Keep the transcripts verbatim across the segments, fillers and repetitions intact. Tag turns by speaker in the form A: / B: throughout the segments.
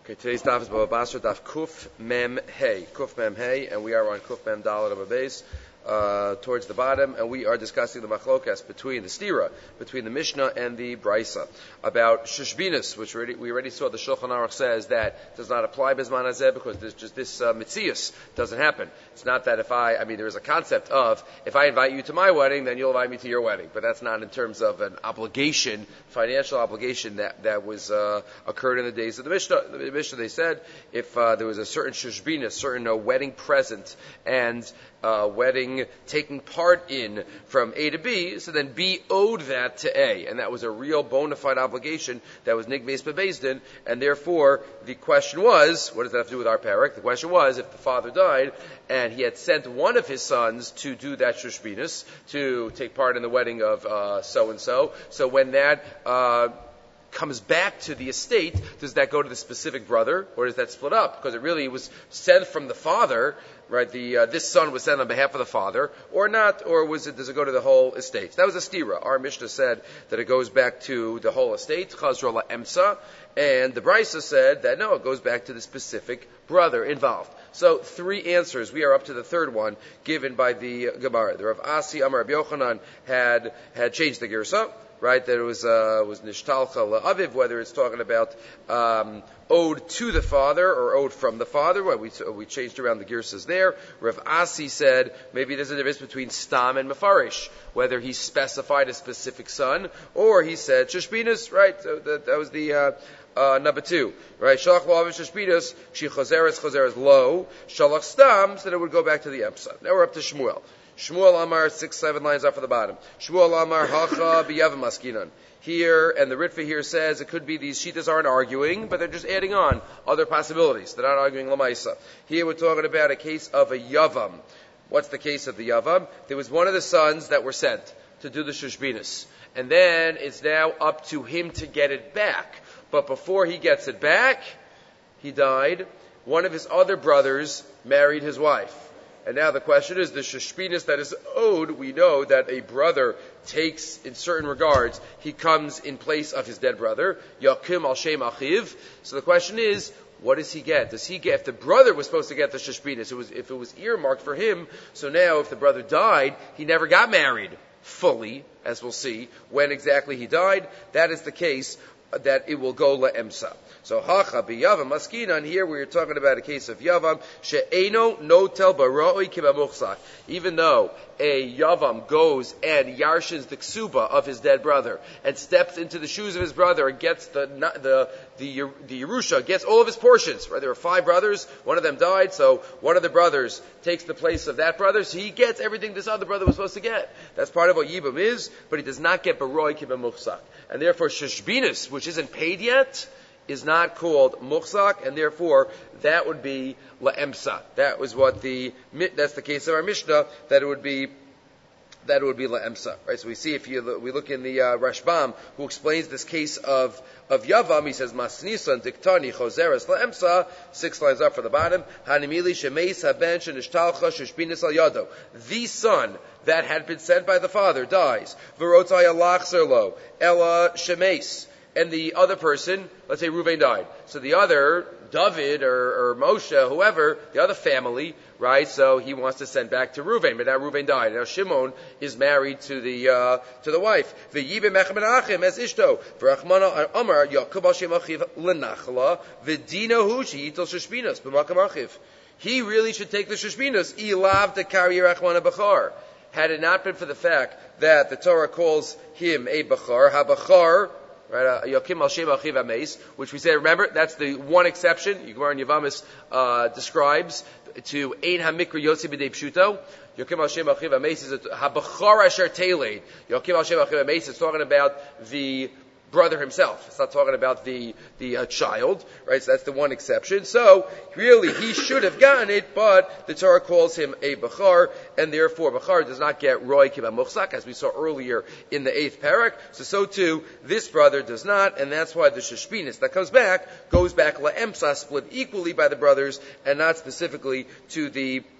A: Okay, today's daf is Baba Basra, daf Kuf Mem Hey. Kuf Mem Hey, and we are on Kuf Mem Dalet of base, uh, towards the bottom, and we are discussing the machlokas between the stira, between the Mishnah and the Brisa, about Shishbinus, which we already, we already saw the Shulchan Aruch says that does not apply Bizman Hazeh because there's just this uh, Mitzias doesn't happen. It's not that if I, I mean, there is a concept of, if I invite you to my wedding, then you'll invite me to your wedding, but that's not in terms of an obligation, financial obligation that, that was uh, occurred in the days of the Mishnah. The Mishnah, they said, if uh, there was a certain Shishbina, a certain uh, wedding present, and uh, wedding taking part in from A to B, so then B owed that to A, and that was a real bona fide obligation that was nigves bebezdin, and therefore the question was, what does that have to do with our parak? The question was, if the father died and he had sent one of his sons to do that shushbinus, to take part in the wedding of uh, so and so, so when that uh, comes back to the estate, does that go to the specific brother, or does that split up? Because it really was sent from the father, right? The uh, this son was sent on behalf of the father, or not, or was it? Does it go to the whole estate? That was a stira. Our Mishnah said that it goes back to the whole estate, chazra la emsa, and the Brisa said that no, it goes back to the specific brother involved. So three answers. We are up to the third one given by the Gemara. The Rav Asi Amar Rabbi Yochanan had had changed the girsa. Right, that it was uh, was nishtalcha la'aviv, whether it's talking about um, owed to the father or owed from the father. Well, we we changed around the girsas there. Rav Asi said maybe there's a difference between stam and mefarish, whether he specified a specific son or he said shishbinus. Right, so that, that was the uh, uh, number two. Right, shalach lo aviv shishbinus, she choseres choseres lo, shalach stam, so that it would go back to the emsa. Now we're up to Shmuel. Shmuel Amar, six, seven lines off of the bottom. Shmuel Amar, hacha b'yav maskinan. Here, and the Ritva here says it could be these shitas aren't arguing, but they're just adding on other possibilities. They're not arguing lamaisa. Here we're talking about a case of a yavam. What's the case of the yavam? There was one of the sons that were sent to do the shushbinus. And then it's now up to him to get it back. But before he gets it back, he died. One of his other brothers married his wife. And now the question is, the shishbinus that is owed, we know that a brother takes, in certain regards, he comes in place of his dead brother, yakim al shem achiv. So the question is, what does he get? Does he get, if the brother was supposed to get the shishbinus, it was, if it was earmarked for him, so now if the brother died, he never got married fully, as we'll see, when exactly he died, that is the case, that it will go la'emsa. So hacha biyavam maskinan, here we are talking about a case of yavam she'eno notel baroi kibamuchzak. Even though a yavam goes and yarshins the ksuba of his dead brother and steps into the shoes of his brother and gets the the the the Yerusha, gets all of his portions. Right? There are five brothers. One of them died, so one of the brothers takes the place of that brother. So he gets everything this other brother was supposed to get. That's part of what yibam is, but he does not get baroi kibamuchzak. And therefore shishbinus, which isn't paid yet, is not called muchzak, and therefore that would be la'emsa. That was what the that's the case of our Mishnah, that it would be that it would be la'emsa. Right? So we see if you we look in the uh, Rashbam, who explains this case of of yavam, he says masnisan diktani choseres la'emsa, six lines up for the bottom. Hanimili shemeis haben shenishtalcha shishbinis al yado. The son that had been sent by the father dies. V'rotzai alachzer lo ela shemeis. And the other person, let's say Reuven died. So the other, David or, or Moshe, whoever, the other family, right? So he wants to send back to Reuven, but now Reuven died. Now Shimon is married to the uh, to the wife. V'yibe mechem menachem es ishto. V'rachmana amar Yaakov al shem achiv lenachla v'dina hu sheyitel sheshbinas b'makam achiv. He really should take the sheshbinas. Ilav to carry Rachmana b'char. Had it not been for the fact that the Torah calls him a b'char, ha-b'char, right, Yakim al Shem Achiv Ameis, which we say, remember, that's the one exception. Yigmar and Yavamis uh, describes to Ein HaMikra Yotzi B'dei Pshuto. Yakim al Shem Achiv Ameis is a HaBachar Asher Teleid. Yakim al Shem Achiv Ameis is talking about the brother himself. It's not talking about the the uh, child, right? So that's the one exception. So really, he should have gotten it, but the Torah calls him a bachar, and therefore bachar does not get roy kiba muchzak, as we saw earlier in the eighth parak. So so too, this brother does not, and that's why the sheshbinus that comes back goes back laemsa, split equally by the brothers, and not specifically to the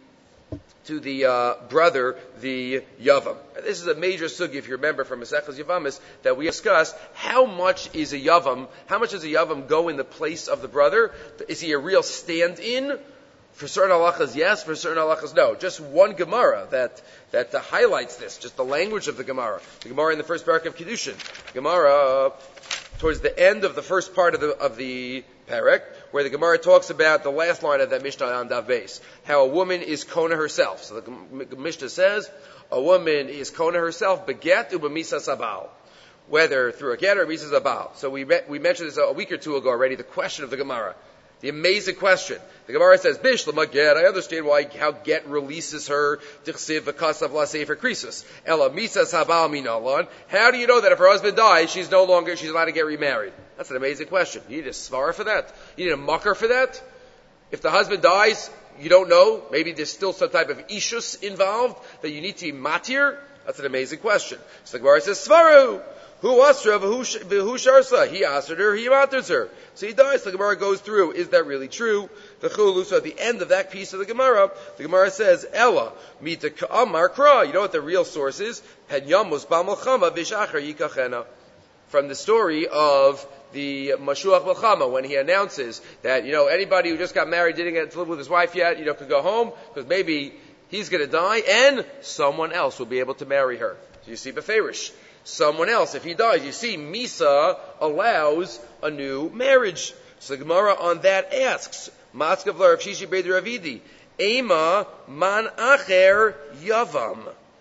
A: to the uh, brother, the Yavam. This is a major sugi, if you remember from Maseches Yavamis, that we discussed. How much is a Yavam? How much does a Yavam go in the place of the brother? Is he a real stand-in? For certain halachas, yes. For certain halachas, no. Just one Gemara that that uh, highlights this. Just the language of the Gemara. The Gemara in the first parak of Kiddushin. Gemara uh, towards the end of the first part of the of the parak, where the Gemara talks about the last line of that Mishnah on Dav Beis, how a woman is kona herself. So the Mishnah says a woman is kona herself, beget ubamisa sabal, whether through a get or misa sabal. So we met, we mentioned this a week or two ago already. The question of the Gemara. The amazing question. The Gemara says, Bishlama get. I understand why how get releases her. Tichsiv v'kasav lasefer krisus. Ela misas habal minalon. How do you know that if her husband dies, she's no longer she's allowed to get remarried? That's an amazing question. You need a svara for that. You need a mucker for that. If the husband dies, you don't know. Maybe there's still some type of ishus involved that you need to be matir. That's an amazing question. So the Gemara says, Svaru. Who asra v'hu sharsa? He asred her, he maters her. So he dies. The Gemara goes through. Is that really true? The chulu. So at the end of that piece of the Gemara, the Gemara says, Ella mita ka'amar kra. You know what the real source is? Pen yamos ba'malchama v'shachar yikachena. From the story of the Mashuach Melchama, when he announces that, you know, anybody who just got married, didn't get to live with his wife yet, you know, could go home, because maybe he's going to die, and someone else will be able to marry her. So you see Beferish. Someone else, if he dies. You see, Misa allows a new marriage. So the Gemara on that asks, Matzkav Rav Shishi Beit Ravidi, Ema man acher yavam.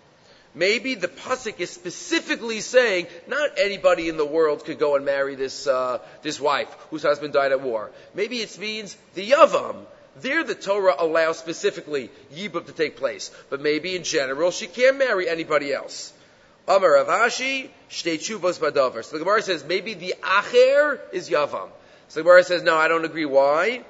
A: Maybe the pasuk is specifically saying not anybody in the world could go and marry this uh, this wife whose husband died at war. Maybe it means the yavam. There the Torah allows specifically yibum to take place, but maybe in general she can't marry anybody else. Amar Rav Ashi, shtei tshuvos badavar. So the Gemara says maybe the acher is yavam. So the Gemara says no, I don't agree. Why?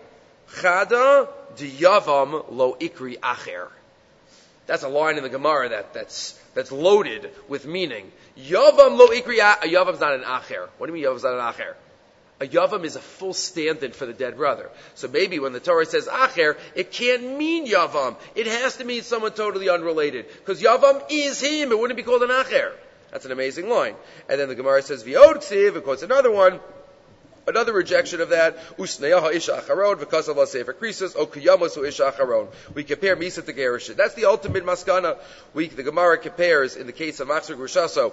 A: Chada de yavam lo ikri acher. That's a line in the Gemara that, that's that's loaded with meaning. Yavam lo ikri acher. A yavam's not an acher. What do you mean yavam's not an acher? A yavam is a full stand-in for the dead brother. So maybe when the Torah says acher, it can't mean yavam. It has to mean someone totally unrelated. Because yavam is him. It wouldn't be called an acher. That's an amazing line. And then the Gemara says v'od ksiv. It quotes another one. Another rejection of that. Usneyaha isha acharon v'kasav la sefer krisus o kiyamos isha acharon. We compare misa to gerushin. That's the ultimate maskana. We the Gemara compares in the case of Machzor Grushaso.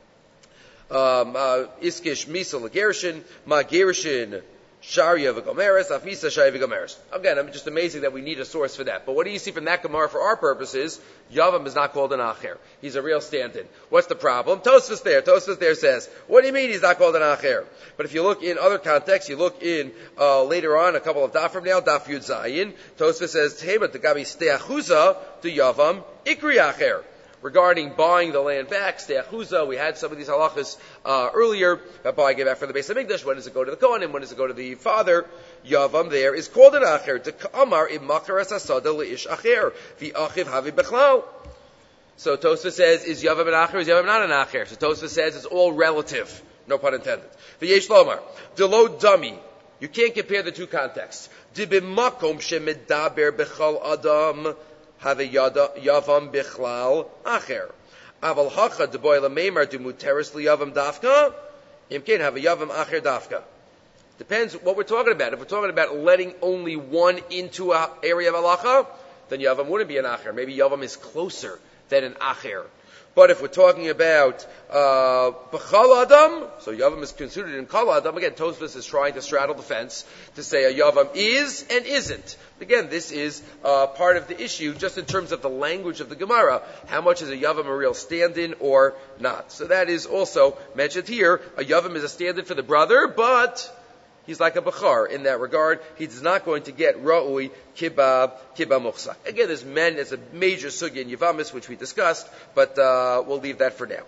A: Um, uh, Iskish Misa Lagerishin, Ma Gerishin, Sharia V'Gomeres, Afisa Sharia V'Gomeres. Again, I'm just amazing that we need a source for that. But what do you see from that Gemara for our purposes? Yavam is not called an Acher. He's a real stand-in. What's the problem? Tosfos there. Tosfos there says, what do you mean he's not called an Acher? But if you look in other contexts, you look in, uh, later on, a couple of daf from now, daf Yud Zayin, Tosfos says, Tehema Tagabi Steachuza to Yavam, Ikri Acher. Regarding buying the land back, Steachuza, we had some of these halachas uh, earlier, about buying it back from the Beis HaMikdash. When does it go to the Kohanim? When does it go to the father? Yavam there is called an acher. To Ka'amar im makaras asada leish acher. V'achiv havi bechlal. So Tosfos says, is Yavam an acher? Is Yavam not an acher? So Tosfos says it's all relative. No pun intended. V'yesh lomar. Delo dummy. You can't compare the two contexts. Dibimakom shemedaber bechal adam. Have a yavam bichlal acher. Aval hacha deboy lameimar du muteris liyavam dafka. Imkin have a yavam acher dafka. Depends what we're talking about. If we're talking about letting only one into an area of halacha, then yavam wouldn't be an acher. Maybe yavam is closer than an acher. But if we're talking about b'chal uh, adam, so yavam is considered in kal adam. Again, Tosfos is trying to straddle the fence to say a yavam is and isn't. Again, this is uh, part of the issue, just in terms of the language of the Gemara. How much is a yavam a real stand-in or not? So that is also mentioned here. A yavam is a stand-in for the brother, but he's like a bachar in that regard. He's not going to get ra'ui kiba kiba muchsa. Again, there's men. It's a major sugya in Yavamis, which we discussed, but uh, we'll leave that for now.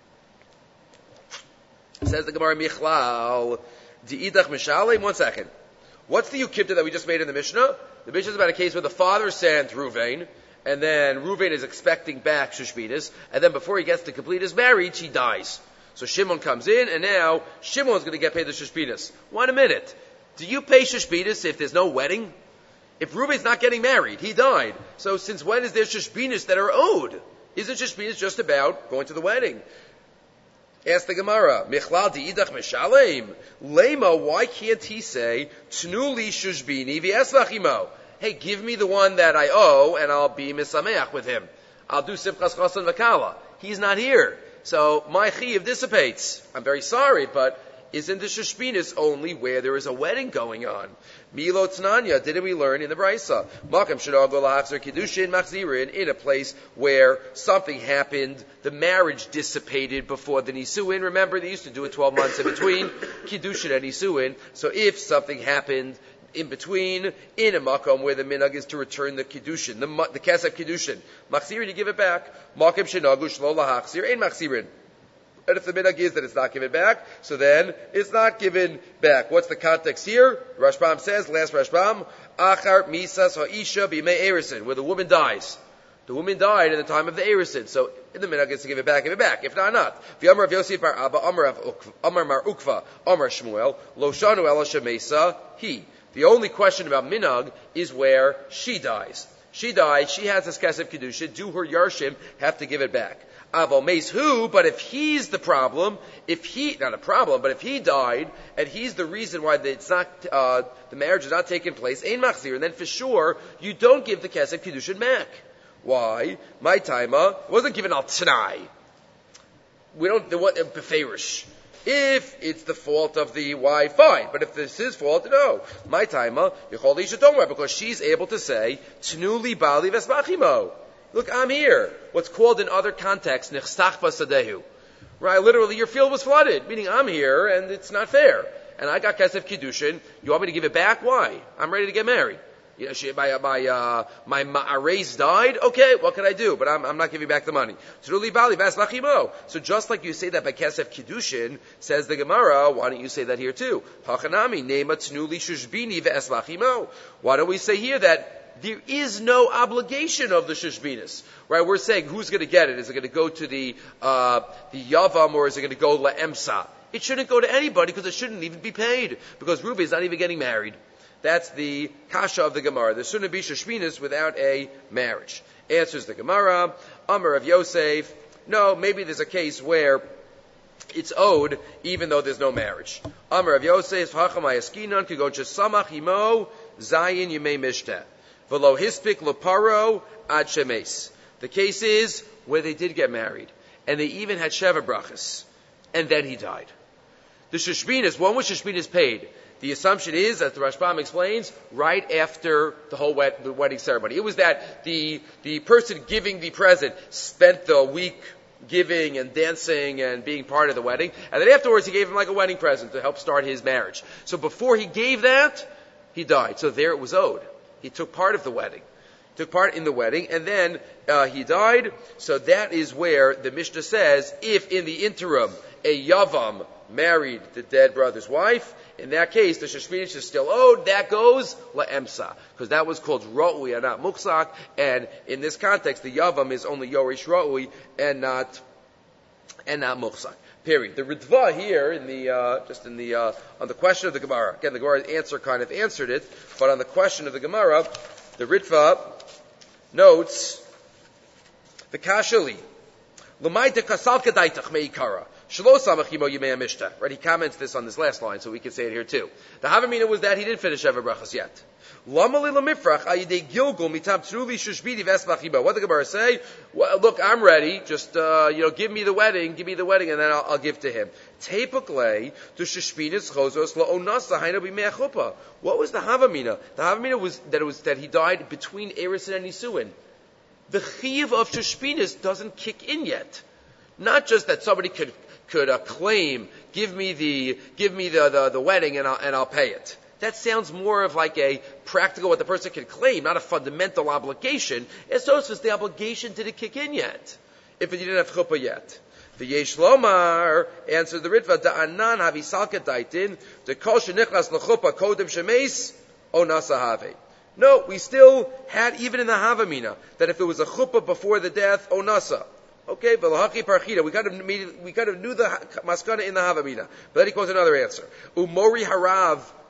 A: Says the Gemara Michlal di'idach mishalem. One second. What's the yukibta that we just made in the Mishnah? The Mishnah is about a case where the father sent Ruvain, and then Ruvain is expecting back Shushmitas, and then before he gets to complete his marriage, he dies. So Shimon comes in, and now Shimon's going to get paid the Shushmitas. Wait a minute. Do you pay Shushmitas if there's no wedding? If Reuben's not getting married, he died. So since when is there shishbinis that are owed? Isn't shishbinis just about going to the wedding? Ask the Gemara, Michlal di'idach mishalem. Lema, why can't he say, Tnuli shushbini v'esvachimo? Hey, give me the one that I owe, and I'll be misameach with him. I'll do simchas chasan v'kala. He's not here. So my chiyuv dissipates. I'm very sorry, but isn't the shishbinis only where there is a wedding going on? Milo Tnanya, didn't we learn in the Brisa? Makam shadago lahachzer kiddushin machzirin, in a place where something happened, the marriage dissipated before the nisuin. Remember, they used to do it twelve months in between kiddushin and nisuin. So if something happened in between, in a makom where the minhag is to return the kiddushin, the the kesef kiddushin, machzirin, you give it back. Makam shadago shlo lahachzir ein machzirin. And if the minhag is that it's not given back, so then it's not given back. What's the context here? Rashbam says, last Rashbam, Achar misas ha'isha b'mei erisin, where the woman dies. The woman died in the time of the erisin, so in the minhag is to give it back, give it back. If not, not. V'amar of Yosef bar Abba, Amar mar Ukva, Amar Shmuel, lo shanu ela shemesa he. The only question about minhag is where she dies. She died, she has this kesef kedusha, do her yarshim, have to give it back. Aval mace who, but if he's the problem, if he, not a problem, but if he died, and he's the reason why the, it's not, uh, the marriage is not taking place, ein machzir, and then for sure, you don't give the kesef kedushin back. Why? My taima wasn't given al t'nai. We don't, the what, beferish. If it's the fault of the wife, fine. But if it's his fault, no. My taima, yichol isha don't worry, because she's able to say, tnuli bali vesmachimo. Look, I'm here. What's called in other contexts, nechstach basadehu. Right? Literally, your field was flooded, meaning I'm here and it's not fair. And I got kesef kiddushin. You want me to give it back? Why? I'm ready to get married. You know, she, my my uh, my ma'areis died. Okay, what can I do? But I'm I'm not giving back the money. So just like you say that by kesef kiddushin, says the Gemara, why don't you say that here too? Hachanami nema tnuli shushbini ve'eslachimo. Why don't we say here that there is no obligation of the shishbinis, right? We're saying who's going to get it? Is it going to go to the uh, the yavam, or is it going to go la'emsa? It shouldn't go to anybody because it shouldn't even be paid because Reuben is not even getting married. That's the kasha of the Gemara. There shouldn't be shishbinis without a marriage. Answers the Gemara. Amar of Yosef. No, maybe there's a case where it's owed even though there's no marriage. Amar of Yosef. Hachamayaskinon kigon shesamach imo zayin yimei mishteh. V'lo hispik leparo ad shemes. The case is where they did get married, and they even had sheva brachas, and then he died. The shishbinis, when was shishbinis paid? The assumption is, as the Rashbam explains, right after the whole wed- the wedding ceremony. It was that the the person giving the present spent the week giving and dancing and being part of the wedding, and then afterwards he gave him like a wedding present to help start his marriage. So before he gave that, he died. So there it was owed. He took part of the wedding. Took part in the wedding, and then uh, he died. So that is where the Mishnah says, if in the interim a yavam married the dead brother's wife, in that case the shishbinish is still owed. That goes la'emsa, because that was called ra'ui and not muksak. And in this context, the yavam is only yorish ra'ui and not and not muksak. Period. The Ritva here, in the uh, just in the uh, on the question of the Gemara, again the Gemara's answer kind of answered it, but on the question of the Gemara, the Ritva notes the Kashali. L'mayte kasal kadaitach meikara. Shlo samachimo yimei amishta. Right? He comments this on this last line, so we can say it here too. The Havamina was that he didn't finish Sheva Brachas yet. Lama li lamifrach ayidei gilgul mitam truli shushbidi vesmachimo. What did the Gemara say? Well, look, I'm ready. Just uh, you know, give me the wedding, give me the wedding, and then I'll, I'll give to him. Tepaklei to shushbidis chozos laonasa hainu b'mei chuppah. What was the Havamina? The Havamina was that it was that he died between Erisin and Nisuin. The chiyuv of shushbidis doesn't kick in yet. Not just that somebody could could uh, claim, give me the give me the, the, the wedding and I'll, and I'll pay it. That sounds more of like a practical what the person can claim, not a fundamental obligation. As so as the obligation didn't kick in yet, if it didn't have chuppah yet. The Yesh Lomar answered the Ritva, da anan havisalka daitin, the kol shenichlas lechuppah kodem shemes o nasa have. No, we still had, even in the Havamina, that if it was a chuppah before the death, o nasa. Okay, but lahaki parchida, we kind of we kind of knew the maskana in the Havamina. But then he quotes another answer. Umori harav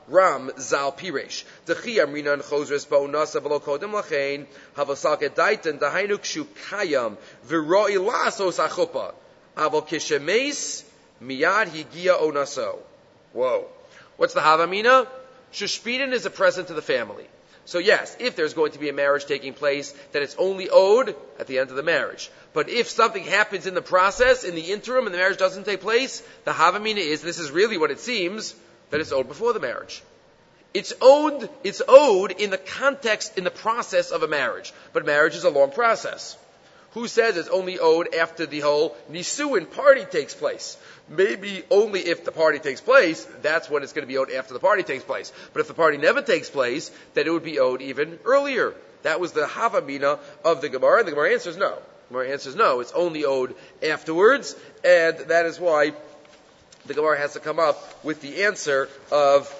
A: Ram Zal Piresh. Dechi Amrinan Chosres Bo Nasa Velo Kodim Lachain Havasal Gedaitan Dahainu Kshu Kayam Viroi Lasos Achupa Aval Kishemes Miyad Higia Onaso. Whoa. What's the Havamina? Shushpidin is a present to the family. So yes, if there's going to be a marriage taking place, then it's only owed at the end of the marriage. But if something happens in the process, in the interim, and the marriage doesn't take place, the Havamina is, this is really what it seems, that it's owed before the marriage. It's owed, it's owed in the context, in the process of a marriage. But marriage is a long process. Who says it's only owed after the whole nisuin party takes place? Maybe only if the party takes place, that's when it's going to be owed after the party takes place. But if the party never takes place, then it would be owed even earlier. That was the Havamina of the Gemara, and the Gemara answers no. The Gemara answers no, it's only owed afterwards, and that is why the Gemara has to come up with the answer of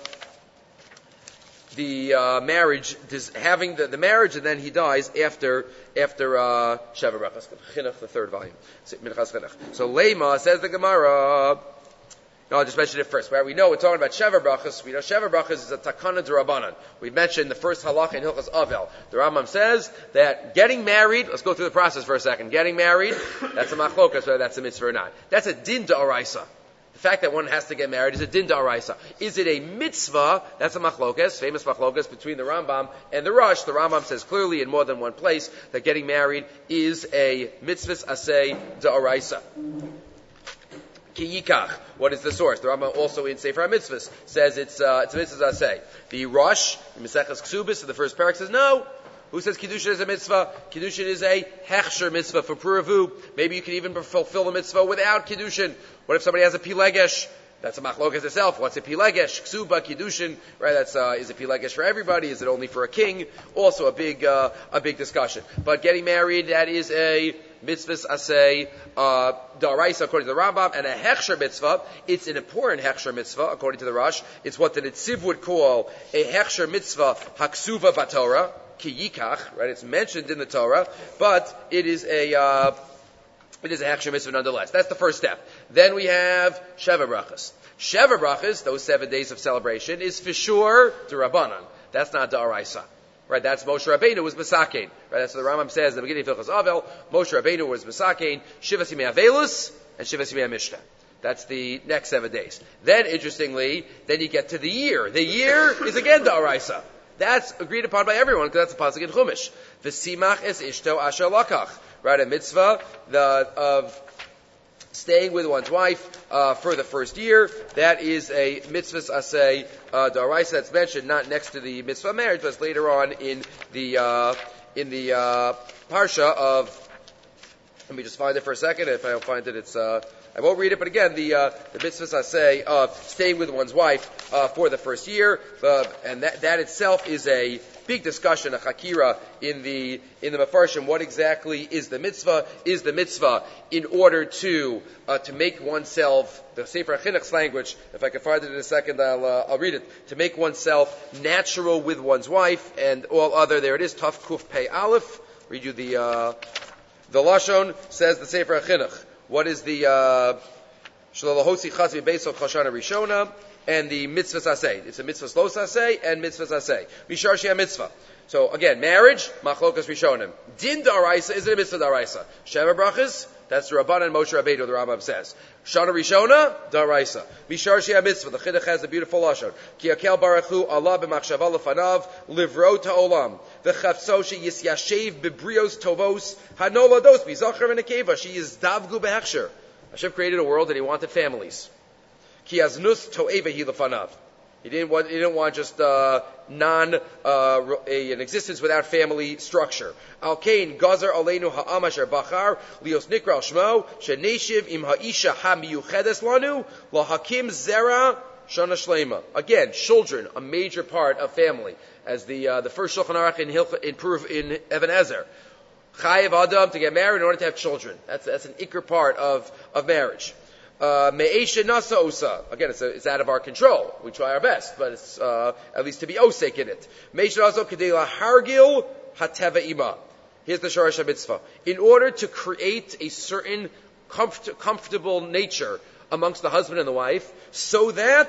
A: the uh, marriage, having the, the marriage, and then he dies after after uh, Sheva Brachas, Chinuch, the third volume. So Lema says the Gemara. No, I'll just mention it first. Where we know we're talking about Sheva Brachas. We know Sheva Brachas is a takana d'Rabbanan. We mentioned the first halacha in Hilchas Avel. The Rambam says that getting married. Let's go through the process for a second. Getting married, that's a machlokas, whether that's a mitzvah or not. That's a din d'oraisa. The fact that one has to get married is a din d'oraisa. Is it a mitzvah? That's a machlokas, famous machlokas between the Rambam and the Rosh. The Rambam says clearly in more than one place that getting married is a mitzvahs aseh d'oraisa. Ki yikach. What is the source? The Rambam also in Sefer HaMitzvahs says it's uh, it's a mitzvah aseh. The Rosh in Maseches Ksubis in the first parak says no. Who says Kiddushin is a mitzvah? Kiddushin is a hechsher mitzvah for Puravu. Maybe you can even fulfill the mitzvah without Kiddushin. What if somebody has a pilegesh? That's a machlokas itself. What's a pilegesh? Ksuba, Kiddushin, right? That's, uh, is a pilegesh for everybody? Is it only for a king? Also a big, uh, a big discussion. But getting married, that is a mitzvahs aseh, uh, daraisa according to the Rambam, and a hechsher mitzvah. It's an important hechsher mitzvah according to the Rosh. It's what the Netziv would call a hechsher mitzvah haksuva batorah. Ki yikach, right? It's mentioned in the Torah, but it is a uh, it is a hechsher mitzvah nonetheless. That's the first step. Then we have Sheva Brachas. Sheva Brachas, those seven days of celebration, is for sure d'Rabbanan. That's not d'Oraisa. Right? That's Moshe Rabbeinu was Mesakein. Right? That's what the Rambam says in the beginning of Hilchos Avel. Moshe Rabbeinu was Mesakein, Shivas Yimei Avelus, and Shivas Yimei Mishnah. That's the next seven days. Then, interestingly, then you get to the year. The year is again d'Oraisa. That's agreed upon by everyone because that's a pasuk in Chumash. V'simach es ishto asher lakach. Right, a mitzvah the, of staying with one's wife uh, for the first year. That is a mitzvah aseh uh, d'oraisa that's mentioned not next to the mitzvah of marriage, but it's later on in the uh, in the uh, parsha of. Let me just find it for a second. If I don't find it, it's. Uh, I won't read it, but again, the uh, the mitzvahs I say of staying with one's wife uh, for the first year, uh, and that that itself is a big discussion, a chakira in the in the Mefarshim. What exactly is the mitzvah? Is the mitzvah in order to uh, to make oneself, the Sefer HaChinuch's language? If I can find it in a second, I'll uh, I'll read it. To make oneself natural with one's wife and all other. There it is. Taf Kuf Pei Aleph. Read you the uh, the lashon says the Sefer HaChinuch. What is the Shalalahosi Chazvi Beisol Chashana Rishona and the mitzvahs aseh? It's a mitzvahs los aseh and mitzvahs aseh. Mishar shea mitzvah. So again, marriage machlokas rishonim. Din daraisa is it a mitzvah daraisa? Sheva brachas. That's the Rabbanan Moshe Rabbeinu. The Rambam says Shana Rishona daraisa. Mishar shea mitzvah. The Chinuch has a beautiful lashon. Ki akel baruchu Allah b'machshava lefanav livro ta'olam. V'chavso she yisyashev b'brios tovos hanolados b'zacher v'nekeva. She is davgu behechsher. Hashem created a world and He wanted families. Ki aznus to'eva hi lefanav. He didn't want. He didn't want just uh, non uh, a, an existence without family structure. Al kain gazer aleinu ha'amasher bachar lios nikra al shmo sheneshiv im ha'isha hamiyuchedes lanu lahakim zera shana shlema. Again, children, a major part of family, as the uh, the first Shulchan Aruch in Hilch, in proof in Even Ezer. Chayev adam to get married in order to have children. That's that's an ikr part of of marriage. Me'esha nasa osa. Again, it's, a, it's out of our control. We try our best, but it's uh, at least to be osek in it. Me'esha nasa kedei hargil hateva ima. Here's the sharash mitzvah. In order to create a certain comfort, comfortable nature amongst the husband and the wife, so that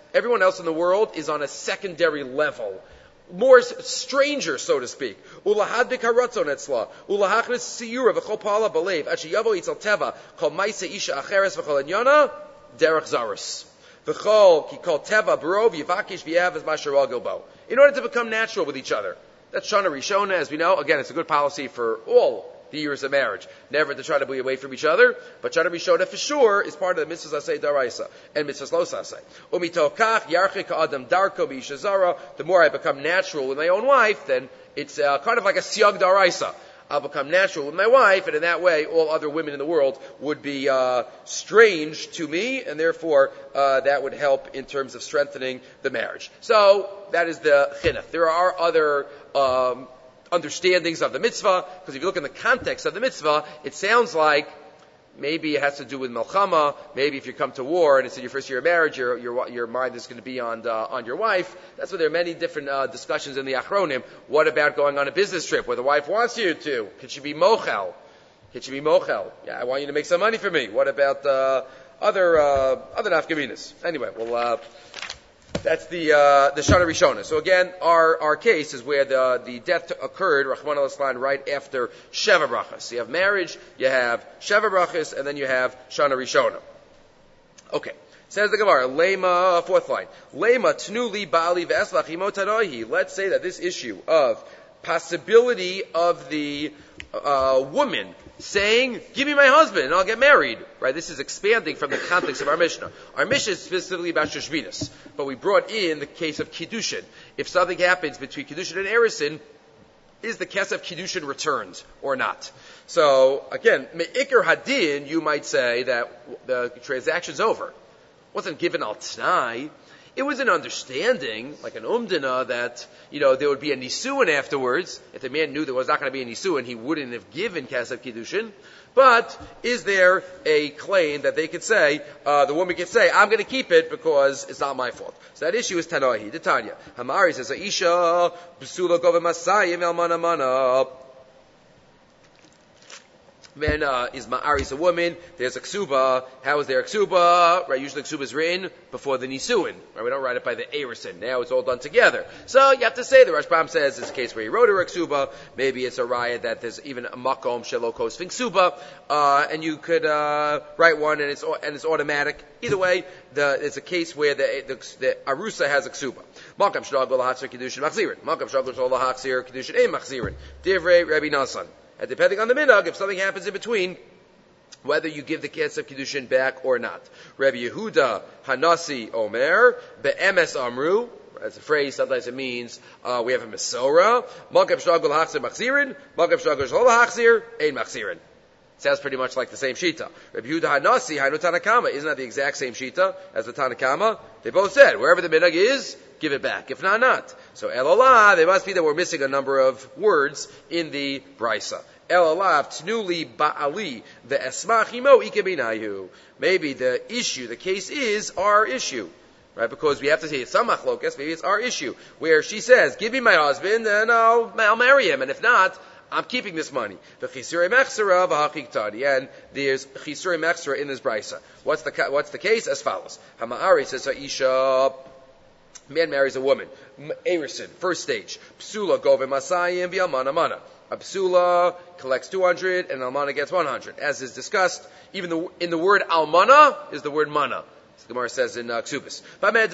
A: Everyone else in the world is on a secondary level. More stranger, so to speak. Ulahad b'karatzon etzla. Ulahachnis siyura v'chol pala b'leiv. Achi yavo yitzel teva. Kol maise isha acheres v'chol enyana. Derech zaris. V'chol ki kol teva barov yivakish v'yav as masharol gilbo. In order to become natural with each other. That's Shana Rishona, as we know. Again, it's a good policy for all the years of marriage. Never to try to be away from each other, but Shana Rishona for sure is part of the mitzvahs asay daraisa and mitzvahs los asay. Umitokach yarchik adam darko b'ishazara. The more I become natural with my own wife, then it's uh, kind of like a siyag daraisa. I'll become natural with my wife, and in that way, all other women in the world would be uh, strange to me, and therefore uh, that would help in terms of strengthening the marriage. So that is the chinuch. There are other um, understandings of the mitzvah, because if you look in the context of the mitzvah, it sounds like maybe it has to do with melchama. Maybe if you come to war and it's in your first year of marriage, your your, your mind is going to be on uh, on your wife. That's why there are many different uh, discussions in the Achronim. What about going on a business trip where the wife wants you to? Could she be mochel? Could she be mochel? Yeah, I want you to make some money for me. What about uh, other uh, other nafkaminas? Anyway, well. Uh, That's the uh, the Shana Rishona. So again, our our case is where the the death occurred, Rahman al-Islan, right after Sheva Brachas. You have marriage, you have Sheva Brachas, and then you have Shana Rishona. Okay. Says the Gemara, Lema, fourth line. Lema tnuli bali v'eslach imotanohi. Let's say that this issue of possibility of the uh, woman saying, give me my husband and I'll get married. Right? This is expanding from the context of our Mishnah. Our Mishnah is specifically about Sheshminas, but we brought in the case of Kiddushin. If something happens between Kiddushin and Erusin, is the kesef Kiddushin returned or not? So, again, Me'ikr Hadin, you might say that the transaction's over. It wasn't given al t'nai. It was an understanding, like an umdana, that, you know, there would be a nisuin afterwards. If the man knew there was not going to be a nisuin, he wouldn't have given kesef kiddushin. But is there a claim that they could say, uh, the woman could say, I'm going to keep it because it's not my fault? So that issue is tanahi, the Tanya. Hamari says, Aisha, b'sula gova masayim el mana mana. Man uh, is ma'aris a woman. There's a ksuba. How is there a ksuba? Right, usually ksuba is written before the nisuin. Right, we don't write it by the erusin. Now it's all done together. So you have to say the Rashbam says it's a case where he wrote her a ksuba. Maybe it's a riot that there's even a makom shelokos fin ksuba, uh, and you could uh, write one and it's and it's automatic. Either way, the, it's a case where the the, the arusa has a ksuba. Makam shnagol lahachzir kiddushin machzirin. Makam shnagol lahachzir kiddushin ein machzirin. Divrei Rabbi Nasan. And depending on the minhag, if something happens in between, whether you give the kesef kiddushin back or not. Rabbi Yehuda Hanasi Omer be'emes amru. That's a phrase. Sometimes it means uh, we have a mesorah. Makam shnagol hachzir machzirin. Makam shnagol shol hachzir ein machzirin. Sounds pretty much like the same shita. Rabbi Yehuda Hanasi Hainu Tanakama. Isn't that the exact same shita as the Tanakama? They both said wherever the minhag is, give it back. If not, not. So Elolah, they must be that we're missing a number of words in the Brisa. Elolah, Tnuli Ba'ali, the Esmachimo Ikebinayu. Maybe the issue, the case is our issue. Right? Because we have to say it's some machlokas, maybe it's our issue. Where she says, give me my husband, and I'll, I'll marry him. And if not, I'm keeping this money. The Chisuri Mechsera v'Hachiktadi. And there's Chisuri Mechsera in this Brisa. What's the, what's the case? As follows. Hama'ari says, Ha'isha, man marries a woman. Erusin, first stage. Psula gove masayim v'almana mana. A psula collects two hundred and almana gets one hundred. As is discussed, even the, in the word almana is the word mana. As the Gemara says in uh, Ksubis.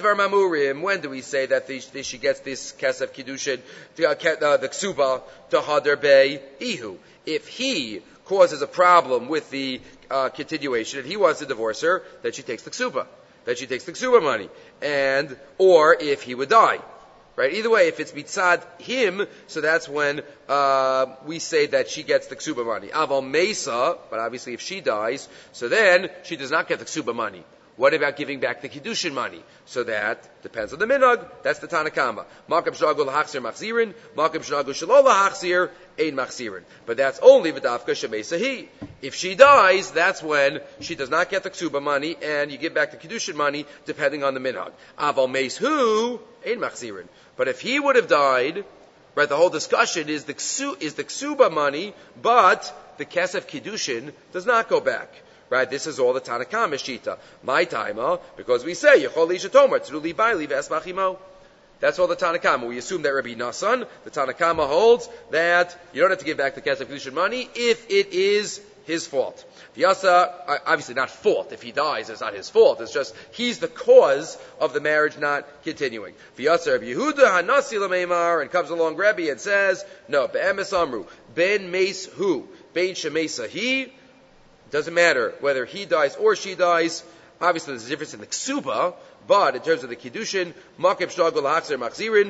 A: When do we say that the, the, she gets this kesef kiddushin, the, uh, the ksuba, to hadar bei ihu? If he causes a problem with the uh, continuation, and he wants to divorce her, then she takes the ksuba. That she takes the ksuba money. And, or if he would die. Right? Either way, if it's mitzad him, so that's when uh, we say that she gets the ksuba money. Aval mesa, but obviously if she dies, so then she does not get the ksuba money. What about giving back the kiddushin money? So that depends on the minhag. That's the Tanakama. Makam shnagul lahachzir machzirin, makam shnagul shelo lahachzir ein machzirin. But that's only v'dafka shemesahi. If she dies, that's when she does not get the ksuba money, and you give back the kiddushin money depending on the minhag. Aval meishu ein machzirin. But if he would have died, right, the whole discussion is the ksu, is the ksuba money, but the kesef kiddushin does not go back. Right? This is all the Tanakam Shita. My time, because we say, Yechol Isha Tomar, Tzruli Baili Vesmachimo. That's all the Tanakama. We assume that Rabbi Nassan, the Tanakama, holds that you don't have to give back the Kesef Kedushin money if it is his fault. Vyasa, obviously not fault. If he dies, it's not his fault. It's just he's the cause of the marriage not continuing. Vyasa Rabbi Yehuda Hanasi Lameimar, and comes along Rebbe and says, no, Be'emes Amru, Ben Meis Hu, Ben Shemesa He. Doesn't matter whether he dies or she dies. Obviously, there's a difference in the ksuba, but in terms of the kiddushin, makib shtagol lahachzir machzirin,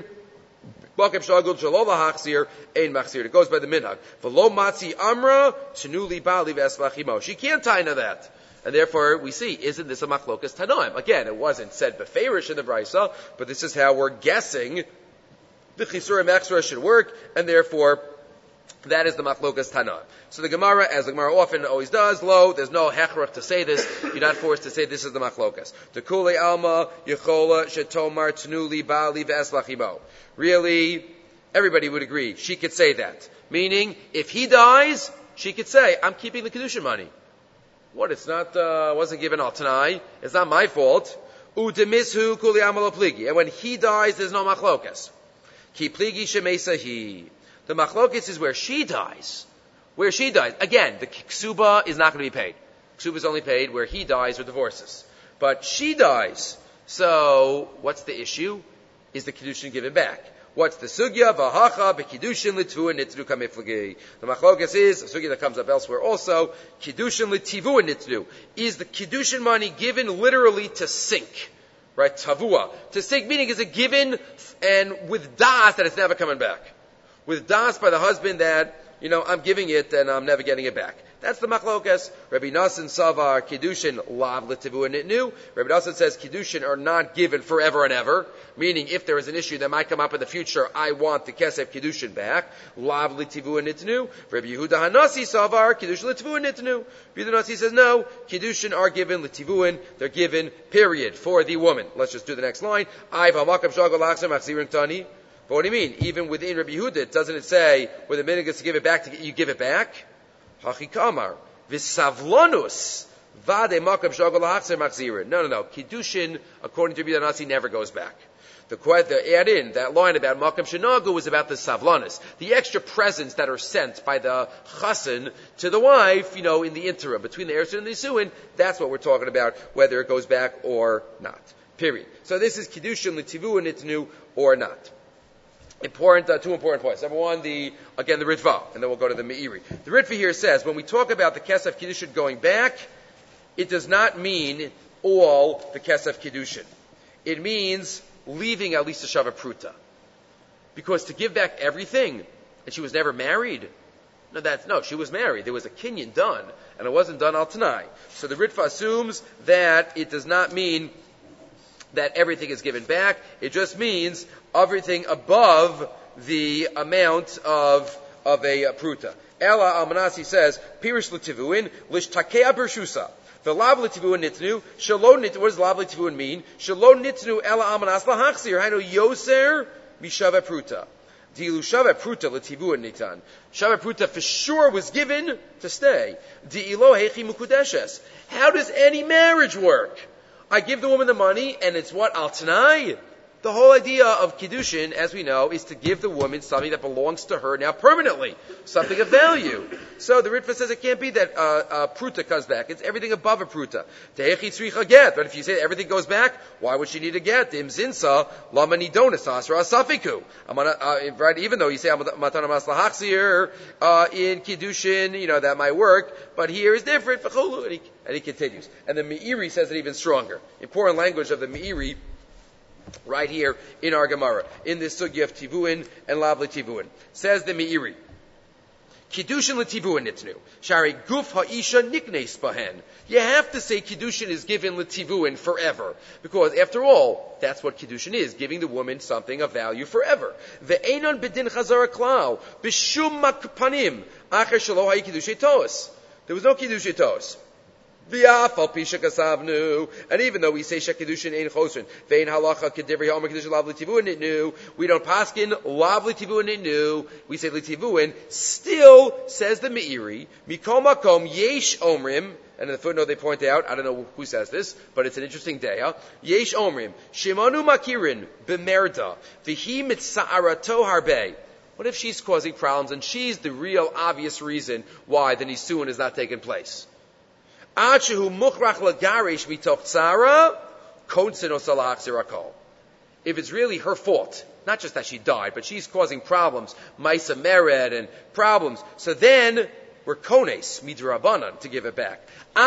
A: makib shtagol shalol lahachzir ein machzir. It goes by the minhag. V'lo matzi amra tenuli bali v'esvachimo. She can't tie into that. And therefore, we see, isn't this a machlokas tanoim? Again, it wasn't said beferish in the brisa, but this is how we're guessing the chisurim extra should work, and therefore, that is the machlokas tanoim. So the Gemara, as the Gemara often always does, lo, there's no hechrach to say this. You're not forced to say this is the machlokas. Tekule alma yechola shetomar tnuli bali v'eslachimo. Really, everybody would agree. She could say that. Meaning, if he dies, she could say, I'm keeping the kedusha money. What? It's not, uh, wasn't given al tanai. It's not my fault. Udemishu kuli amalo pligi. And when he dies, there's no machlokas. Ki pligi shemesa he. The machlokas is where she dies. Where she dies. Again, the ksuba is not going to be paid. Ksuba is only paid where he dies or divorces. But she dies. So, what's the issue? Is the kiddushin given back? What's the sugya? Vahacha bekiddushin litvu and nitzu kamiflagi. The machlokas is, a sugya that comes up elsewhere also, kiddushin litivu and nitzu. Is the kiddushin money given literally to sink? Right? Tavua. To sink meaning is it given and with das that it's never coming back. With das by the husband that, you know, I'm giving it and I'm never getting it back. That's the machlokas. Rabbi Nassan Savar, Kiddushin, Lav Litivu and Nitnu. Rabbi Nassan says Kiddushin are not given forever and ever. Meaning, if there is an issue that might come up in the future, I want the Kesef Kiddushin back. Lav Litivu and Nitnu. Rabbi Yehuda Hanasi Savar, Kiddushin Litivu and Nitnu. Rabbi Nasi says no. Kiddushin are given Litivuin. They're given, period, for the woman. Let's just do the next line. I've hamakam shagol achzir machzirin tani. But what do you mean? Even within Rabbi Yehuda, doesn't it say, where the minhag is to give it back, to, you give it back? Hachikamar. V'savlonus. Vade makam shagol hachzer machzirin. No, no, no. Kiddushin, according to Rabbi Nasi, never goes back. The, the add in, that line about makam shenagu was about the savlonus. The extra presents that are sent by the chassan to the wife, you know, in the interim, between the Eretz and the Yisuin, that's what we're talking about, whether it goes back or not. Period. So this is Kiddushin, Litivu, and Nitnu, or not. Important, uh, two important points. Number one, the, again, the Ritva, and then we'll go to the Meiri. The Ritva here says, when we talk about the Kesef Kiddushin going back, it does not mean all the Kesef Kiddushin. It means leaving at least a Shava Pruta. Because to give back everything, and she was never married, no, that's, no, she was married. There was a kinyan done, and it wasn't done al Tanai. So the Ritva assumes that it does not mean that everything is given back. It just means everything above the amount of of a uh, pruta. Ella Almanasi says, Pirish l'tivuin l'shtakea bershusa. The lav l'tivuin nitnu shalom nitnu. What does lav l'tivuin mean? Shalom nitnu ella almanas lahachzir. Hainu yoser mishava pruta. Dilu shava pruta l'tivuin nitan. Shava pruta for sure was given to stay. Di'ilo hechi mukudeshes. How does any marriage work? I give the woman the money, and it's what? Al Tanai? The whole idea of Kiddushin, as we know, is to give the woman something that belongs to her now permanently. Something of value. So the Ritva says it can't be that uh, uh, Pruta comes back. It's everything above a Pruta. Tehechi tzricha get. But if you say everything goes back, why would she need a get? Im zinsa lama nidonis asra asafiku. Right? Even though you say matana maslahachzir uh, in Kiddushin, you know, that might work. But here is different. And he, and he continues. And the Meiri says it even stronger. Important language of the Meiri, right here in our Gemara, in this sugya of Tivuin and Lav L'Tivuin. Says the Meiri, Kiddushin L'Tivuin Nitnu, Shari Guf Ha'isha Niknes Bahen. You have to say Kiddushin is given L'Tivuin forever. Because after all, that's what Kiddushin is, giving the woman something of value forever. Ve'enon B'din Chazara Klau, B'shum Makpanim, Acher Shalo Ha'i Kiddushay Tos. There was no Kiddushay Tos. V'afal pisha kasavnu, and even though we say shekidushin ein chosrin, vein halacha kedivri ha'omer kedushin lav l'tivuin nitnu, we don't paskin lav l'tivuin nitnu, we say l'tivuin. Still, says the Meiri, mikol makom yesh omrim, and in the footnote they point out, I don't know who says this, but it's an interesting day. Huh? Yesh omrim shimanu makirin b'merda v'hi mitza'arato harbei. What if she's causing problems and she's the real obvious reason why the nisuin is not taking place? If it's really her fault, not just that she died, but she's causing problems, Maisa Mered and problems, so then we're kones, midrabanan, to give it back.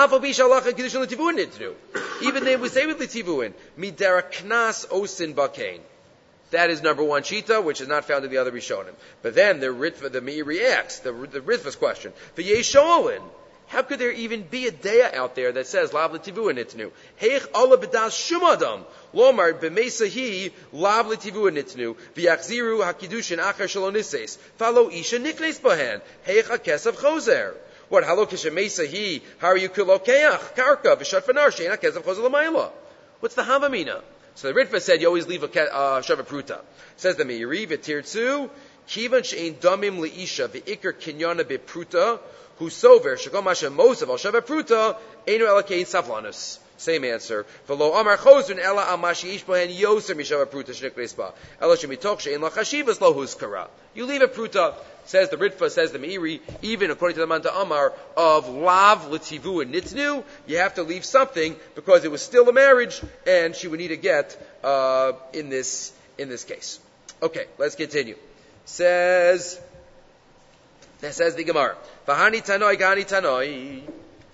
A: Even then we say with l'tivuin, midara knas osin bakain. That is number one shita, which is not found in the other Rishonim. But then the Ritva, the Meiri asks, the, the Ritva's question, v'yesholin. How could there even be a daya out there that says lav l'tivuin nitnu? Heich Allah b'das shumadam lomar b'meisahi lav l'tivuin nitnu v'yachziru hakidushin achar shalonises falo isha niknes bahan heich hakesav choser. What halo kishameisahi? How are you kilokeach karka v'shat fanar shein hakesav choser l'mayla? What's the havamina? So the Ritva said you always leave a uh, shava pruta. Says the Meiri v'tirtzu kivan shein damim leisha v'ikar kinyana bepruta. Husover shekol masha mosav al shava pruta einu elakein savlanus. Same answer. V'lo amar chozun ela al mashi ish bohen yoser mishava pruta shnikres ba. Ela shemitoch she'en la chashivas lo huskara. You leave a pruta, says the Ritva, says the Meiri, even according to the Manta Amar of lav l'tivu and nitnu, you have to leave something because it was still a marriage and she would need a get uh, in this in this case. Okay, let's continue. Says. That says the Gemara. V'hani tanoi gani tanoi.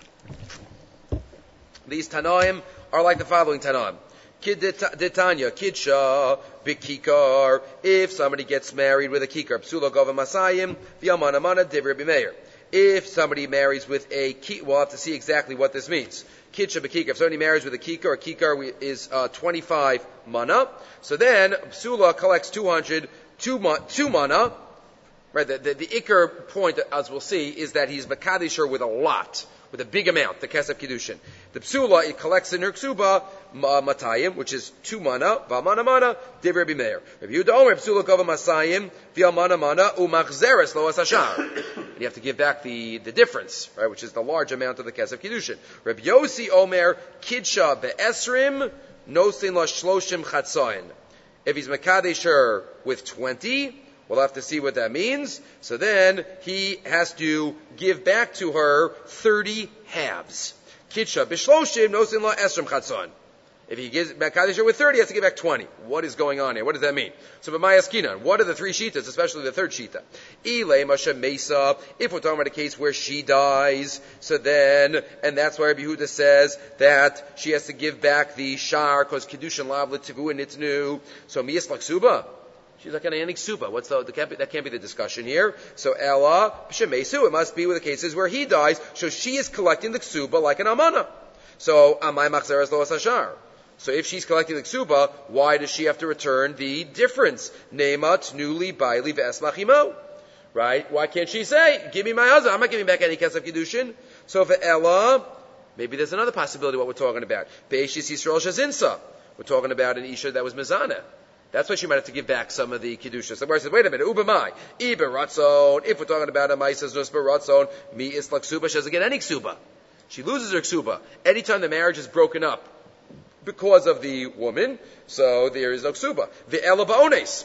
A: These tanoim are like the following tanoim. Kid detanya, kidsha, bikikar. If somebody gets married with a kikar, psula gova masayim, v'yamana mana divri b'meir. If somebody marries with a kikar, we'll have to see exactly what this means. Kidsha b'kikar. If somebody marries with a kikar, a kikar is uh, twenty-five mana. So then, psula collects two hundred, two, two mana. Right, the, the, the ikar point, as we'll see, is that he's makadisher with a lot, with a big amount, the kesef kiddushin. The psula, it collects in her ksuba, matayim, which is two mana, v'amana mana, div Rabbi Meir. Rabbi Yehuda Omer, psula gova masayim, v'amana mana, umachzeres lo asashar. And you have to give back the, the difference, right, which is the large amount of the kesef kiddushin. Rabbi Yossi Omer, kidsha be'esrim, nosin la shloshim chatzayin. If he's makadisher with twenty, we'll have to see what that means. So then he has to give back to her thirty halves. Kidsha b'shloshim nosin la esrim chatzon. If he gives back Kaddish with thirty, he has to give back twenty. What is going on here? What does that mean? So b'mayaskinan, what are the three shitas, especially the third shita? Ilay masha mesa. If we're talking about a case where she dies, so then, and that's why Rabbi Yehuda says that she has to give back the shar because kiddushin lav l'tivu and nitnu. So miyas laksuba. She's like an anik suba. What's the, the can't be, that can't be the discussion here. So Ella Shemesu, it must be with the cases where he dies. So she is collecting the ksuba like an amana. So Amai Machzeres Lo Asashar. So if she's collecting the ksuba, why does she have to return the difference? Nemat nuli baili ve'esmachimo. Right? Why can't she say, give me my husband, I'm not giving back any kesef kiddushin. So for Ella, maybe there's another possibility what we're talking about. Be'eshis Yisrael Shazinsa. We're talking about an Isha that was Mizana. That's why she might have to give back some of the Kedusha. So the says, wait a minute, Ubamai, Iber Ratzon, if we're talking about a Maisas Nusba Ratzon, Mi is like Ksuba, she doesn't get any Ksuba. She loses her Ksuba. Anytime the marriage is broken up because of the woman, so there is no Ksuba. The Ela Ba'ones.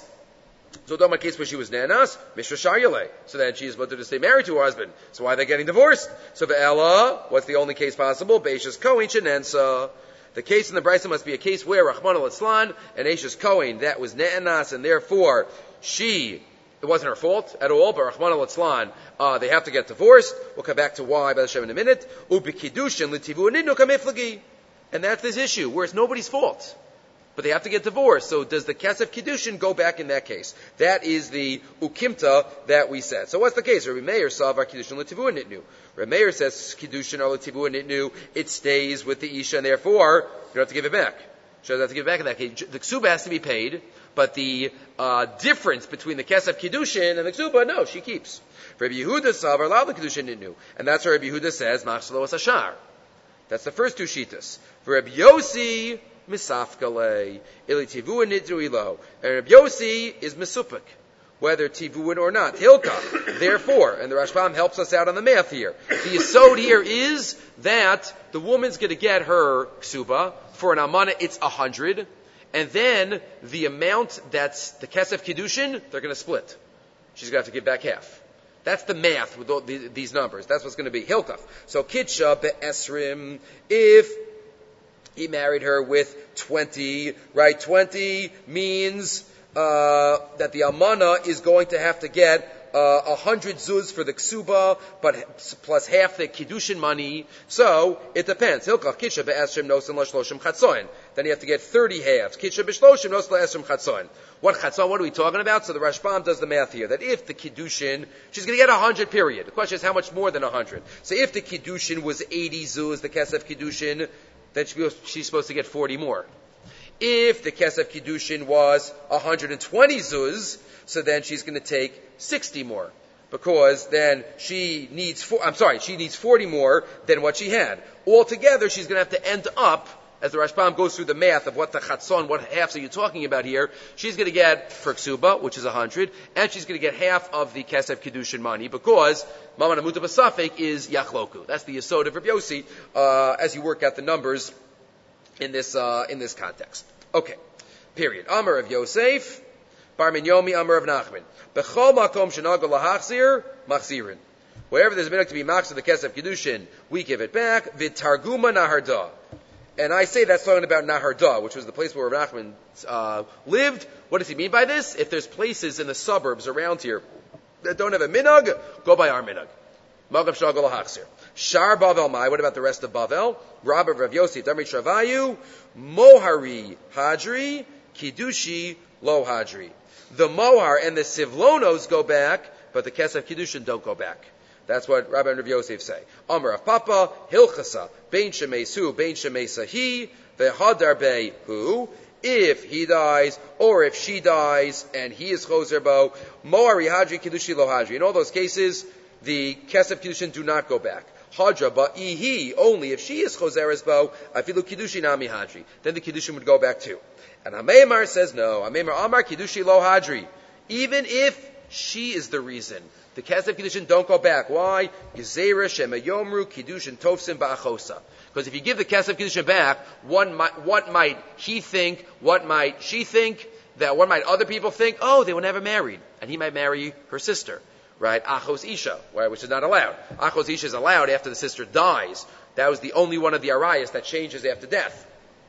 A: So talking about a case where she was Nanas, Mishra Sharyale. So then she is wanted to stay married to her husband. So why are they getting divorced? So the Ela, what's the only case possible? Beishas Kohen Shenensa. The case in the Brisa must be a case where Rahman al-Islan and Ashes Kohen, that was Ne'anas, and therefore she, it wasn't her fault at all, but Rahman al-Islan, uh, they have to get divorced. We'll come back to why by the Shem in a minute. Ubikidushin l'tivu nidnu kamiflagi. And that's this issue, where it's nobody's fault. But they have to get divorced. So does the Kesef Kiddushin go back in that case? That is the Ukimta that we said. So what's the case? Rabbi Meir saw our Kiddushin l'tivu nitnu. Rabbi Meir says Kiddushin or l'tivu nitnu, it stays with the Isha, and therefore you don't have to give it back. She doesn't have to give it back in that case. The Ksuba has to be paid, but the uh, difference between the Kesef Kiddushin and the Ksuba, no, she keeps. Rabbi Yehuda saw our Lav Kiddushin nitnu. And that's where Rabbi Yehuda says, Machshelo Asashar. That's the first two shitas. For Reb Yossi, misafkale, ili tivuin nidru ilo. And Reb Yossi is misupik, whether tivuin or not. Hilka. Therefore, and the Rashbam helps us out on the math here. The yesod here is that the woman's going to get her ksuba. For an almana, it's a hundred. And then the amount that's the kesef kiddushin, they're going to split. She's going to have to give back half. That's the math with all these numbers. That's what's going to be. Hilkach. So Kitsha be'esrim, if he married her with twenty, right? twenty means uh, that the almana is going to have to get a uh, hundred zuz for the ksuba, but plus half the kiddushin money. So it depends. Hilkach Kitsha be'esrim nosen l'shloshim chatzoin. Then you have to get thirty halves. Kitsha b'shloshim nosen l'esrim chatzoin. What chatzon, what are we talking about? So the Rashbam does the math here, that if the Kiddushin, she's going to get a hundred, period. The question is how much more than a hundred. So if the Kiddushin was eighty zuz, the Kesef Kiddushin, then she's supposed to get forty more. If the Kesef Kiddushin was one hundred twenty zuz, so then she's going to take sixty more. Because then she needs, four, I'm sorry, she needs forty more than what she had. Altogether, she's going to have to end up, as the Rashbam goes through the math of what the chatzon, what halves are you talking about here, she's going to get for ksuba, which is a hundred, and she's going to get half of the kesef kiddushin money, because Maman Amuta Basafik is yachloku. That's the yesod of Reb Yossi, uh, as you work out the numbers in this, uh, in this context. Okay. Period. Amar of Yosef, Bar Minyomi, Amar of Nachman. Bechol makom shenago lahachzir, machzirin. Wherever there's a minhag to be machzir the kesef kiddushin, we give it back. V'targuma naharda. And I say that's talking about Naharda, which was the place where Rav Nachman uh, lived. What does he mean by this? If there's places in the suburbs around here that don't have a minhag, go by our minhag. Magam shagol hachsir. Shar Bavel Mai. What about the rest of Bavel? Rabbi Rav Yosef Damri Shavayu Mohari Hadri Kiddushi Lo Hadri. The Mohar and the Sivlonos go back, but the Kesef Kiddushin don't go back. That's what Rabbi and Rav Yosef say. Amar of Papa, Hilchasa, Bein Shemesu, Bein Shemesahi, Vehadar Behu, if he dies, or if she dies, and he is Choser Bo, Moari Hadri Kiddushi Lo Hadri. In all those cases, the Kesef Kiddushin do not go back. Hadra Ba'ihi, only if she is Choseres Bo, Afilu Kiddushi Nami Hadri. Then the Kiddushin would go back too. And Ameimar says no. Ameimar Amar Kiddushi Lo Hadri. Even if she is the reason. The Kesef Kiddushin don't go back. Why? Gezerah Shema Yomru Kiddushin Tovsim Ba'achosa. Because if you give the Kesef Kiddushin back, one might, what might he think, what might she think, that what might other people think? Oh, they were never married. And he might marry her sister. Right? Achos Isha, right? Which is not allowed. Achos Isha is allowed after the sister dies. That was the only one of the arayas that changes after death.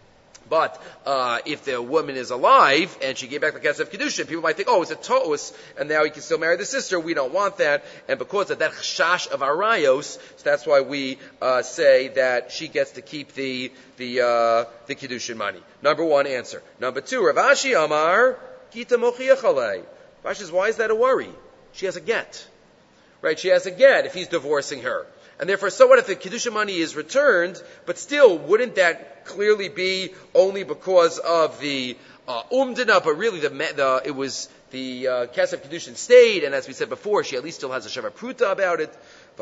A: But uh, if the woman is alive and she gave back the Kesef Kiddushin, people might think, oh, it's a to'us, and now he can still marry the sister. We don't want that. And because of that chashash of arayos, so that's why we uh, say that she gets to keep the the uh, the Kiddushin money. Number one answer. Number two, Rav Ashi Amar, Gita Mochiach Alei. Rav Ashi says, why is that a worry? She has a get. Right? She has a get if he's divorcing her. And therefore, so what if the Kiddushin money is returned, but still, wouldn't that clearly be only because of the uh, umdana, but really the, the it was the uh, Kesef Kiddushin stayed, and as we said before, she at least still has a Shema Pruta about it.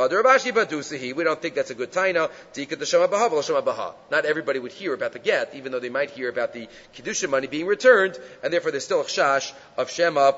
A: We don't think that's a good taina. Not everybody would hear about the get, even though they might hear about the Kiddushin money being returned, and therefore there's still a chash of Shema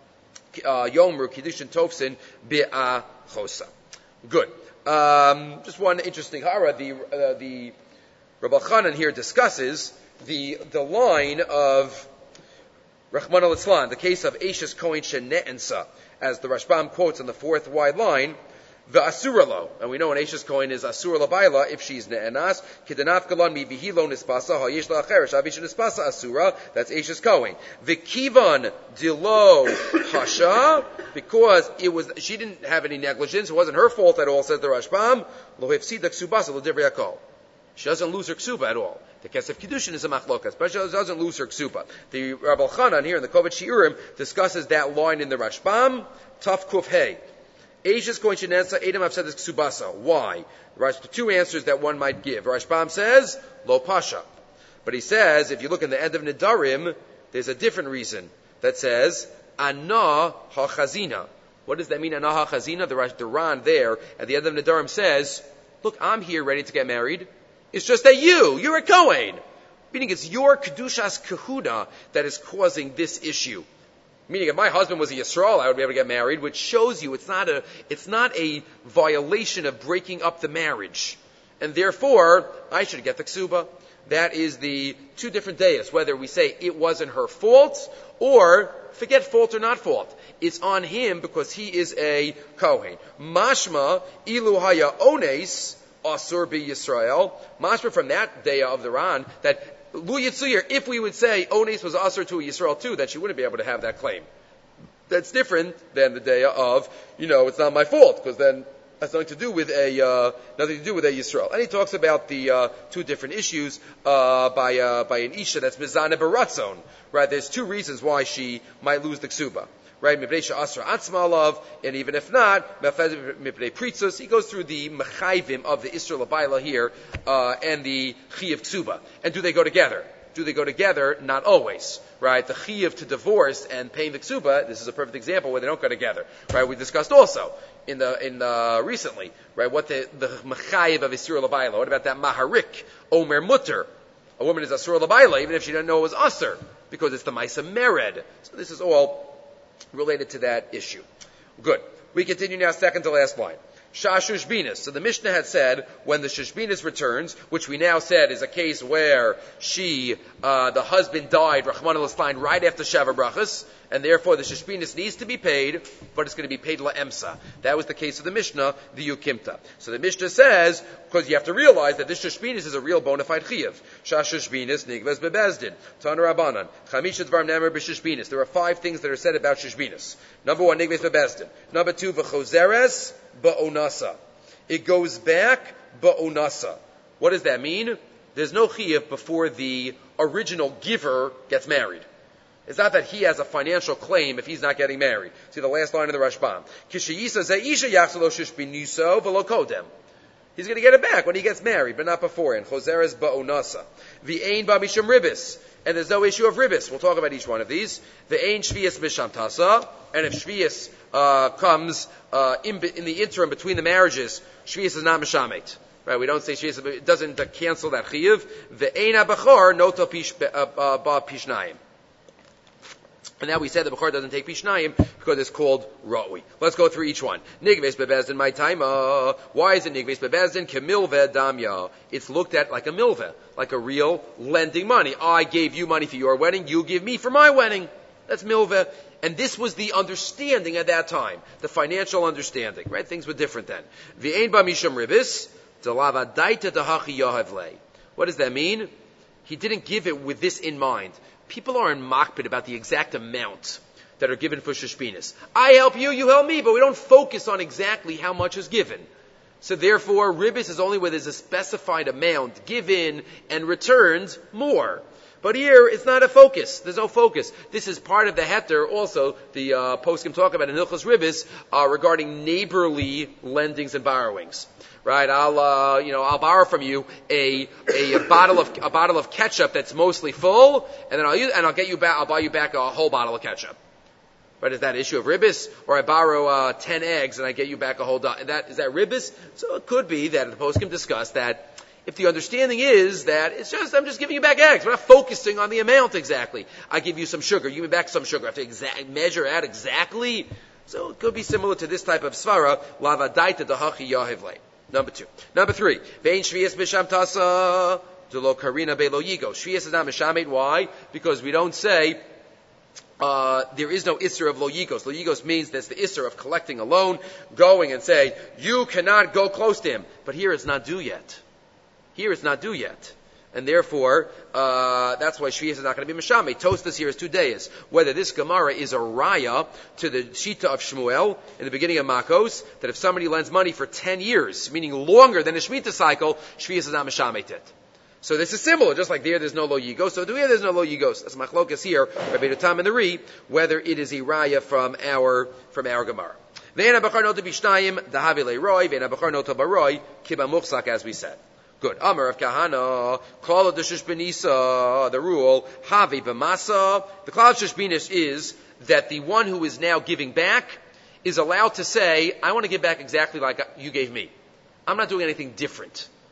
A: Yomru Kiddushin Tovsin Bi'a Chosa. Good. Um, just one interesting hara. The uh, the Rabbi Chanan here discusses the the line of Rahman al-Islan, the case of Eishes Kohen Shene'ensa, as the Rashbam quotes on the fourth wide line, the Asuralo, and we know an Eishes Kohen is Asura Labaila if she's Ne'enas, Kidanaf Galan Mi Vihilo Nispasa, Hayesh La Acheresh, Avish Nispasa Asura, that's Eishes Kohen. The Kivan Dilo Hasha, because it was, she didn't have any negligence, it wasn't her fault at all, says the Rashbam, Lo Hefsida Ksubasa, Lo Divri Yakol. She doesn't lose her ksuba at all. The Kesef Kiddushin is a machlokas, but she doesn't lose her ksuba. The Rabbi Chanan here in the Kovet Shiurim discusses that line in the Rashbam, Taf Kuf Hey. Eishes Kohen Shenensa, Edom have said this ksubasa. Why? There's two answers that one might give. Rashbam says, Lo Pasha. But he says, if you look in the end of Nidarim, there's a different reason that says, Ana HaChazina. What does that mean, Ana HaChazina? The, the Ran there, at the end of Nidarim says, look, I'm here ready to get married. It's just that you, you're a Kohen. Meaning it's your Kedushas Kahuna that is causing this issue. Meaning if my husband was a Yisrael, I would be able to get married, which shows you it's not a, it's not a violation of breaking up the marriage. And therefore, I should get the ksuba. That is the two different days, whether we say it wasn't her fault, or forget fault or not fault. It's on him because he is a Kohen. Mashma, ilu haya ones, asur bi Yisrael. Mashma from that day of the Ran, that Lu Yitzuyir, if we would say ones was asur to a Yisrael too, then she wouldn't be able to have that claim. That's different than the day of, you know, it's not my fault, because then has nothing to do with a uh, nothing to do with a Yisrael. And he talks about the uh, two different issues uh, by uh, by an isha that's mizana baratzon. Right? There's two reasons why she might lose the ksuba. Right? Mipnei she'asra atzma alav, and even if not, mipnei pritzus. He goes through the mechayvim of the Isra Labaila here uh, and the chiyuv ksuba. And do they go together? Do they go together? Not always. Right? The chiyuv to divorce and paying the ksuba. This is a perfect example where they don't go together. Right? We discussed also. In the in the recently, right? What the the mechayiv of Isur Labaila? What about that maharik omer mutter? A woman is Asur Labaila even if she didn't know it was Asur because it's the Maisa Mered. So this is all related to that issue. Good. We continue now, second to last line. Shashushbinas. So the Mishnah had said when the Shushbinas returns, which we now said is a case where she, uh, the husband died, Rahman al-Istain, right after Shava Brachas, and therefore the Shushbinas needs to be paid, but it's going to be paid la'emsa. That was the case of the Mishnah, the Yukimta. So the Mishnah says, because you have to realize that this Shushbinas is a real bona fide chiyuv. Shashushbinas nigvas bebezdin. Tan Rabbanan. Chamisha dvar nemer b'Shushbinas. There are five things that are said about Shushbinas. Number one, nigvas bebezdin. Number two, v'chozeres ba'onasa. It goes back ba'onasa. What does that mean? There's no chiyuv before the original giver gets married. It's not that he has a financial claim if he's not getting married. See the last line of the Rashbam. He's going to get it back when he gets married, but not beforehand. Choseres ba'onasa. V'ein ba misham ribis. And there's no issue of ribis. We'll talk about each one of these. V'ein shvias misham tasa. And if shvias uh, comes uh, in, in the interim between the marriages, shvias is not mishamet. Right? We don't say shvias, it doesn't uh, cancel that chiyuv. V'ein ha-bachar noto pish, uh, uh, ba pishnayim. And now we said the Bechor doesn't take Pishnayim because it's called Ra'ui. Let's go through each one. Nigves bebezdin my time. Uh, why is it Nigves bebezdin? Kemilve damya. It's looked at like a milve, like a real lending money. I gave you money for your wedding. You give me for my wedding. That's milve. And this was the understanding at that time, the financial understanding. Right? Things were different then. V'ein ba misham ribis delavadaita dahachi yohavlei. What does that mean? He didn't give it with this in mind. People are in makpid about the exact amount that are given for Shushbinas. I help you, you help me, but we don't focus on exactly how much is given. So therefore, ribis is only where there's a specified amount given and returned more. But here, it's not a focus. There's no focus. This is part of the heter, also, the uh, poskim talk about in Hilchos Ribis, uh, regarding neighborly lendings and borrowings. Right, I'll uh, you know I'll borrow from you a, a a bottle of a bottle of ketchup that's mostly full, and then I'll use, and I'll get you back. I'll buy you back a whole bottle of ketchup. Right, is that issue of ribis? Or I borrow uh, ten eggs and I get you back a whole. Do- that is that ribis? So it could be that the poskim discuss that if the understanding is that it's just I'm just giving you back eggs, we're not focusing on the amount exactly. I give you some sugar, you give me back some sugar. I have to exact, measure out exactly. So it could be similar to this type of svara lavadaita dahachi yahivlei. Number two. Number three. Vein shvias misham tasa delo karina belo yigo. Shvias is not mishamet. Why? Because we don't say uh, there is no isser of lo yigos. Lo yigos means that's the isser of collecting a loan, going and say you cannot go close to him. But here it's not due yet. Here it's not due yet. And therefore, uh, that's why Shvias is not going to be Meshame. Tosfos here is two days. Whether this Gemara is a raya to the Shita of Shmuel in the beginning of Makos, that if somebody lends money for ten years, meaning longer than a Shemitah cycle, Shvias is not Meshame it. So this is similar, just like there, there's no lo yigos. So do here, there's no lo yigos. That's machlokas here, Rabbi Tam and the Ri, whether it is a raya from our from our Gemara. Ve'ena b'char nota b'shnayim dahavi le'roi, ve'ena b'char nota b'roi kiba muchsak, as we said. Good. Amar of Kahana, Klal of the Shushbenisa, the rule, Havi b'masa. The Klal of Shushbenis is that the one who is now giving back is allowed to say, I want to give back exactly like you gave me. I'm not doing anything different.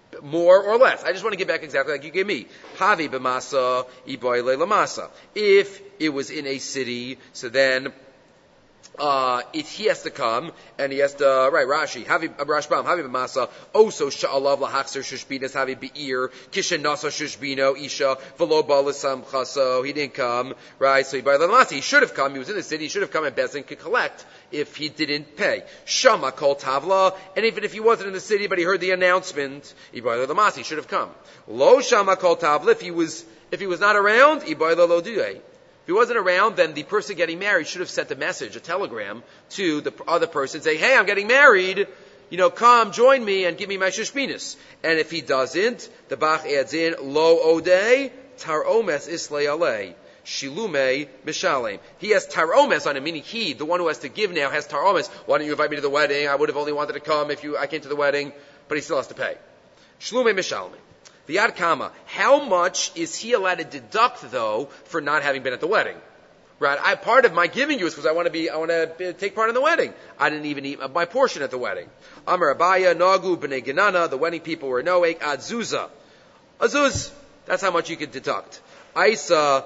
A: more or less. I just want to give back exactly like you gave me. Havi b'masa, iboy le'lamasa. If it was in a city, so then Uh, it, he has to come, and he has to, right, Rashi, Havi, Rashbam, Havi b'masa, Oso sha'alav lahachser shushbinas, Havi be'ir, Kishen nasa shushbino, Isha, v'lo ba'lisam chaso, he didn't come, right, so he, by the lamasi, he should have come, he was in the city, he should have come, and Bezin could collect if he didn't pay. Shama kol tavla, and even if he wasn't in the city, but he heard the announcement, Ibai the lamasi, he should have come. Lo shama kol tavla, if he was, if he was not around, Ibai lo du'ei. If he wasn't around, then the person getting married should have sent a message, a telegram, to the other person saying, hey, I'm getting married, you know, come, join me, and give me my shishminis. And if he doesn't, the Bach adds in, lo odei, tar omes islay alei, shilume mishalem. He has tar omes on him, meaning he, the one who has to give now, has tar omes. Why didn't you invite me to the wedding? I would have only wanted to come if you, I came to the wedding, but he still has to pay. Shilume mishalem. The Yad Kama, how much is he allowed to deduct, though, for not having been at the wedding? Right? I, part of my giving you is because I want to be, I want to take part in the wedding. I didn't even eat my portion at the wedding. Amar Abaya, Nagu, B'nai Genana, the wedding people were Noek, Adzuza. Azuz, that's how much you could deduct. Aisa,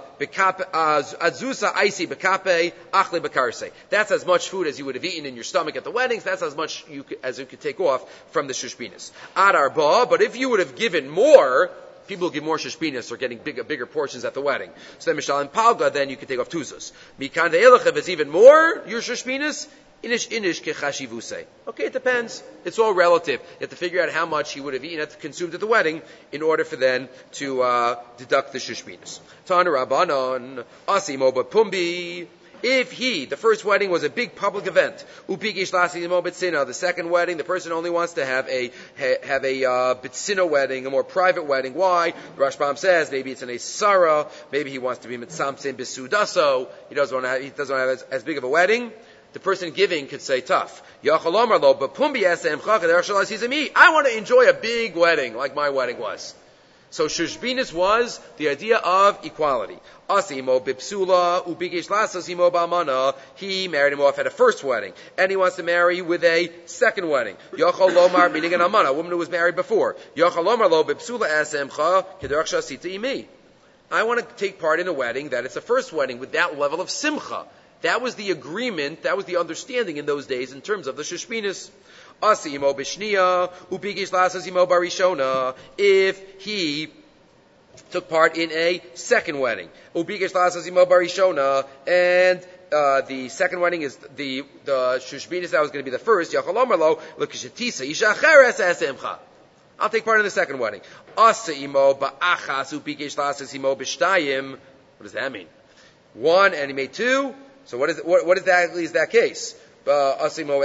A: Azusa, Aisi, Bekape, Achle, Bekarse. That's as much food as you would have eaten in your stomach at the weddings. That's as much you could, as you could take off from the shushbinas. Adar Ba, but if you would have given more, people who give more shishbinas are getting bigger, bigger portions at the wedding. So then Mishal and Palga, then you could take off tuzos. Mikan de'elach, if it's even more, your shishbinas, inish inish kechashivuse. Okay, it depends. It's all relative. You have to figure out how much he would have eaten, at, consumed at the wedding, in order for them to uh, deduct the shishbinas. Tana Rabbanon, asimo b'pumbi. If he, the first wedding was a big public event, upigish lasimo b'tzina, the second wedding, the person only wants to have a ha, have a uh, b'tzina wedding, a more private wedding. Why? The Rashbam says maybe it's in a Sarah, maybe he wants to be mitsamsim b'sudaso. He doesn't want to have, he doesn't want to have as, as big of a wedding. The person giving could say tough. I want to enjoy a big wedding like my wedding was. So Shushbinis was the idea of equality. He married him off at a first wedding, and he wants to marry with a second wedding. Meaning an amana, a woman who was married before. I want to take part in a wedding that it's a first wedding with that level of simcha. That was the agreement, that was the understanding in those days in terms of the Shushbinis. If he took part in a second wedding, and uh, the second wedding is the the Shushbinis that was going to be the first, I'll take part in the second wedding. What does that mean? One and he made two. So what is it, what, what exactly is that case? So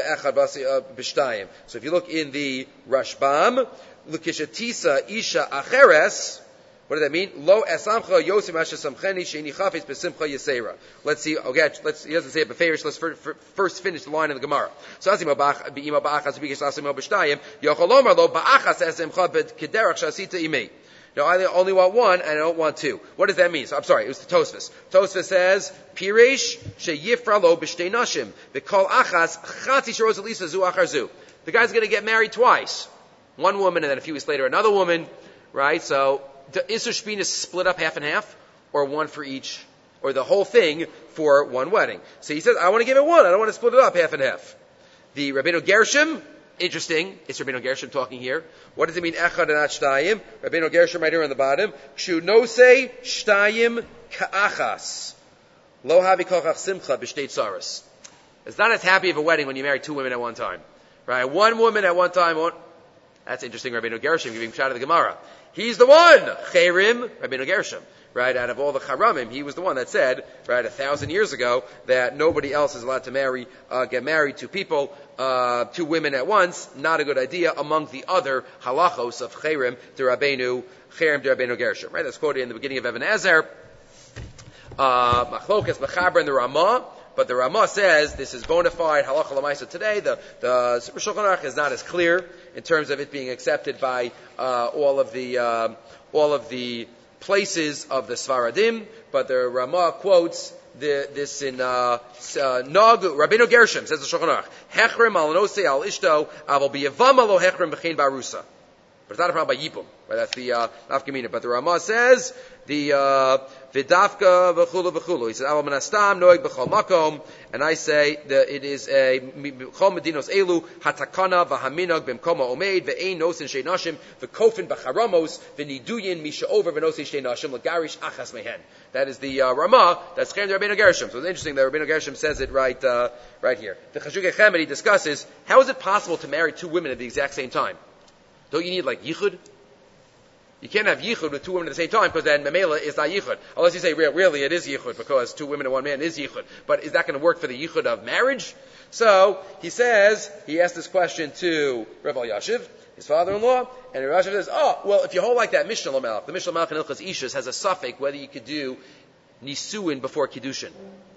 A: if you look in the Rashbam, L'kishatisa isha acheres, what does that mean? Lo esamcha yosim asher samcheni sheini chafetz besimcha yisera. Let's see. Okay, let's. He doesn't say it, but favorites. Let's first finish the line in the Gemara. So asimo ba'ima ba'achas ubikish asimo b'shtayim yocholomar lo ba'achas esimcha b'kederach shasita imei. No, I only want one, and I don't want two. What does that mean? So, I'm sorry, it was the Tosfos. Tosfos says, Piresh sheyifra lo b'shtei nashim b'kol achas chatzi sheroz elisa zu achar zu. The guy's going to get married twice. One woman, and then a few weeks later, another woman, right? So, is the shpina split up half and half, or one for each, or the whole thing for one wedding? So he says, I want to give it one. I don't want to split it up half and half. The Rabbeinu Gershom, interesting. It's Rabbeinu Gershom talking here. What does it mean, echad and not shtayim? Rabbeinu Gershom right here on the bottom. Kshu no say shtayim ka'achas. Lo havi kochach simcha b'shtei tzaras. It's not as happy of a wedding when you marry two women at one time. Right? One woman at one time. One... That's interesting, Rabbeinu Gershom giving shout of the Gemara. He's the one! Cherim, Rabbeinu Gershom. Right, out of all the Charamim, he was the one that said, right, a thousand years ago, that nobody else is allowed to marry, uh, get married to people, uh, two women at once. Not a good idea among the other halachos of Cherim de Rabbeinu, Cherim de Rabbeinu Gershom. Right, that's quoted in the beginning of Even Ezer. Uh, Machlokas, Mechaber, and the Ramah. But the Ramah says this is bona fide halacha l'maisa today. The the Sefer Shulchan Aruch is not as clear in terms of it being accepted by uh, all of the uh, all of the places of the Sfaradim, but the Ramah quotes the, this in uh, uh, Nagu, Rabbeinu Gershom says the Shulchan Aruch, Hechrim al nosei al ishto, aval biyavama lo hechrim b'chein barusa. But it's not a problem by Yipum. Right? That's the uh, Nafkamina. But the Ramah says, the Vidafka v'chulu v'chulu. He says, Aval menastam noeg b'chol makom. And I say that it is a chol medinos elu hatakana v'haminog b'mkoma omeid v'ein nosin shei nashim v'kofin b'charamos v'niduyin misha over v'nosin shei nashim l'garish achas mehen. That is the uh, Ramah. That's Chen Rabbeinu Gershom. So it's interesting that Rabbeinu Gershom says it right uh, right here. The Chashuk Echemedi discusses how is it possible to marry two women at the exact same time? Don't you need like yichud? You can't have yichud with two women at the same time because then memela is not yichud. Unless you say really it is yichud because two women and one man is yichud. But is that going to work for the yichud of marriage? So he says he asked this question to Rav Elyashiv, his father-in-law, and Rav Elyashiv says, "Oh, well, if you hold like that Mishnah Lamelech, the Mishnah Lamelech in Ilchas Ishus has a suffix whether you could do nisuin before kiddushin."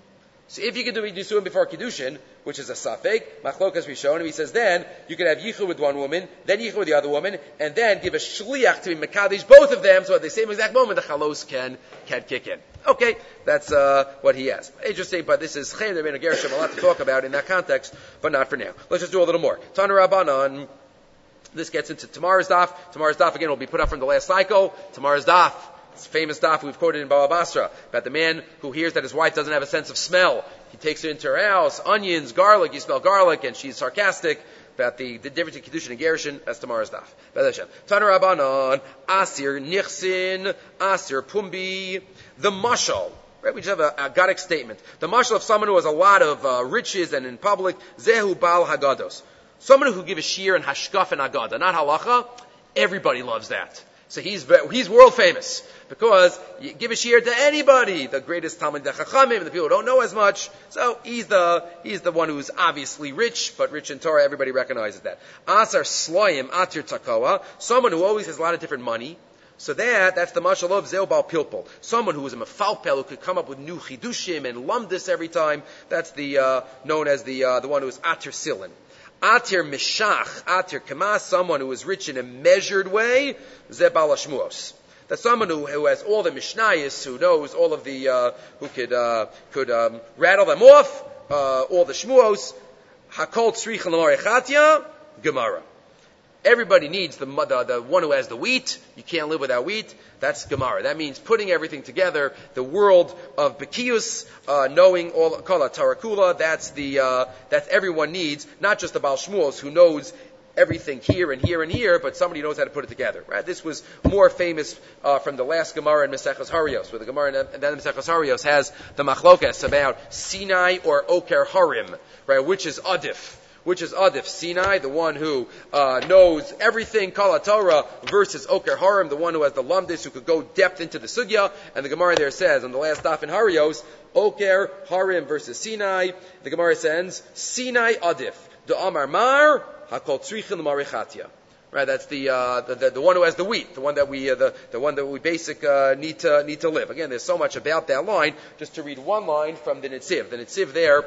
A: So if you can do Nisuin before Kiddushin, which is a Safek, Machlokas Rishon, and he says then, you can have Yichud with one woman, then Yichud with the other woman, and then give a Shliach to be Mekadesh, both of them, so at the same exact moment, the Chalos can, can kick in. Okay, that's, uh, what he has. Interesting, but this is Chaim Rabbeinu Gershom, a lot to talk about in that context, but not for now. Let's just do a little more. Tana Rabbanan, this gets into tomorrow's daf. Tomorrow's daf, again, will be put up from the last cycle. Tomorrow's daf. It's a famous daf we've quoted in Baba Basra about the man who hears that his wife doesn't have a sense of smell. He takes her into her house, onions, garlic, you smell garlic, and she's sarcastic about the, the difference in Kiddushin and Gerushin. That's tomorrow's daf. Tana Rabbanan, Asir Nichsin, Asir Pumbi, the mashal. Right, we just have a, a Gadic statement. The mashal of someone who has a lot of uh, riches and in public, Zehu Bal Hagados. Someone who gives a shir and hashkaf and agada, not halacha. Everybody loves that. So he's he's world famous because you give a shir to anybody, the greatest Talmid Chachamim, the people who don't know as much. So he's the he's the one who's obviously rich, but rich in Torah. Everybody recognizes that. Asar Sloim Atir Takawa, someone who always has a lot of different money. So that that's the mashal of Zeo Bal Pilpul, someone who is a mefalpel who could come up with new chidushim and lumdis every time. That's the uh, known as the uh, the one who is Atir Silin. Atir Mishach, Atir Kamas, someone who is rich in a measured way, Zebal Ashmuos. That's someone who, who has all the Mishnayos, who knows all of the, uh, who could, uh, could, um, rattle them off, uh, all the Shmuos. Hakol Tzrich Lamar Echatya, Gemara. Everybody needs the, the the one who has the wheat. You can't live without wheat. That's Gemara. That means putting everything together. The world of Bekius, uh, knowing all Kala Tarakula. That's the uh, that everyone needs. Not just the Baal Shmuels who knows everything here and here and here, but somebody knows how to put it together. Right? This was more famous uh, from the last Gemara in Maseches Harios, where the Gemara and then Maseches Harios has the Machlokas about Sinai or Oker Harim, right? Which is Adif. Which is Adif, Sinai, the one who uh, knows everything, Kala Torah, versus Oker Harim, the one who has the Lamdis, who could go depth into the Sugya. And the Gemara there says, on the last daf in Harios, Oker Harim versus Sinai. The Gemara says, Sinai Adif, the Amar Mar, Hakol Tzrichin L'Marichatya. Right, that's the, uh, the, the the one who has the wheat, the one that we uh, the the one that we basic uh, need to need to live. Again, there's so much about that line. Just to read one line from the Netziv. The Netziv there.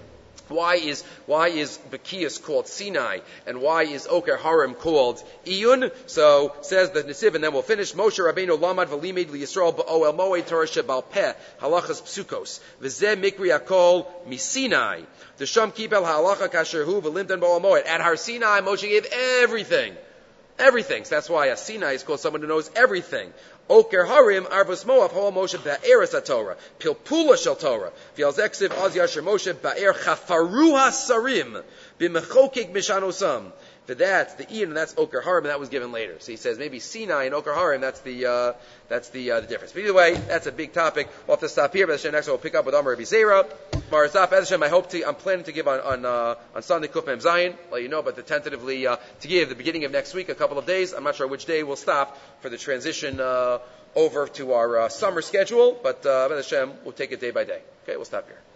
A: Why is why is Bekias called Sinai and why is Oker Harim called Iyun? So says the Nesiv, and then we'll finish. Moshe Rabbeinu lamad v'limed liyisrael ba'oel moed Torah shebal peh halachas psukos v'zeh mikri akol misinai the sham kibel halacha kasher hu v'limdan ba'oel moed. At Har Sinai, Moshe gave everything, everything. So that's why a Sinai is called someone who knows everything. Oker Harim Arvus Moav Hol Moshe Ba'eres HaTorah Pilpula Shel Torah V'al Zeksiv Az Yasher Moshe Ba'er Chafaru HaSarim B'mechokik Mishanosam. For that, the Ian, and that's Oker Harim, and that was given later. So he says maybe Sinai and Oker Harim, that's the uh, that's the uh, the difference. But either way, that's a big topic. We'll have to stop here. But next we'll pick up with Amar Rabbi Zera. Marzaf Ezra, I hope to. I'm planning to give on on uh, on Sunday Kuf Mem Zayin. Let you know, but the tentatively uh, to give the beginning of next week, a couple of days. I'm not sure which day we'll stop for the transition uh, over to our uh, summer schedule. But uh, Hashem, we'll take it day by day. Okay, we'll stop here.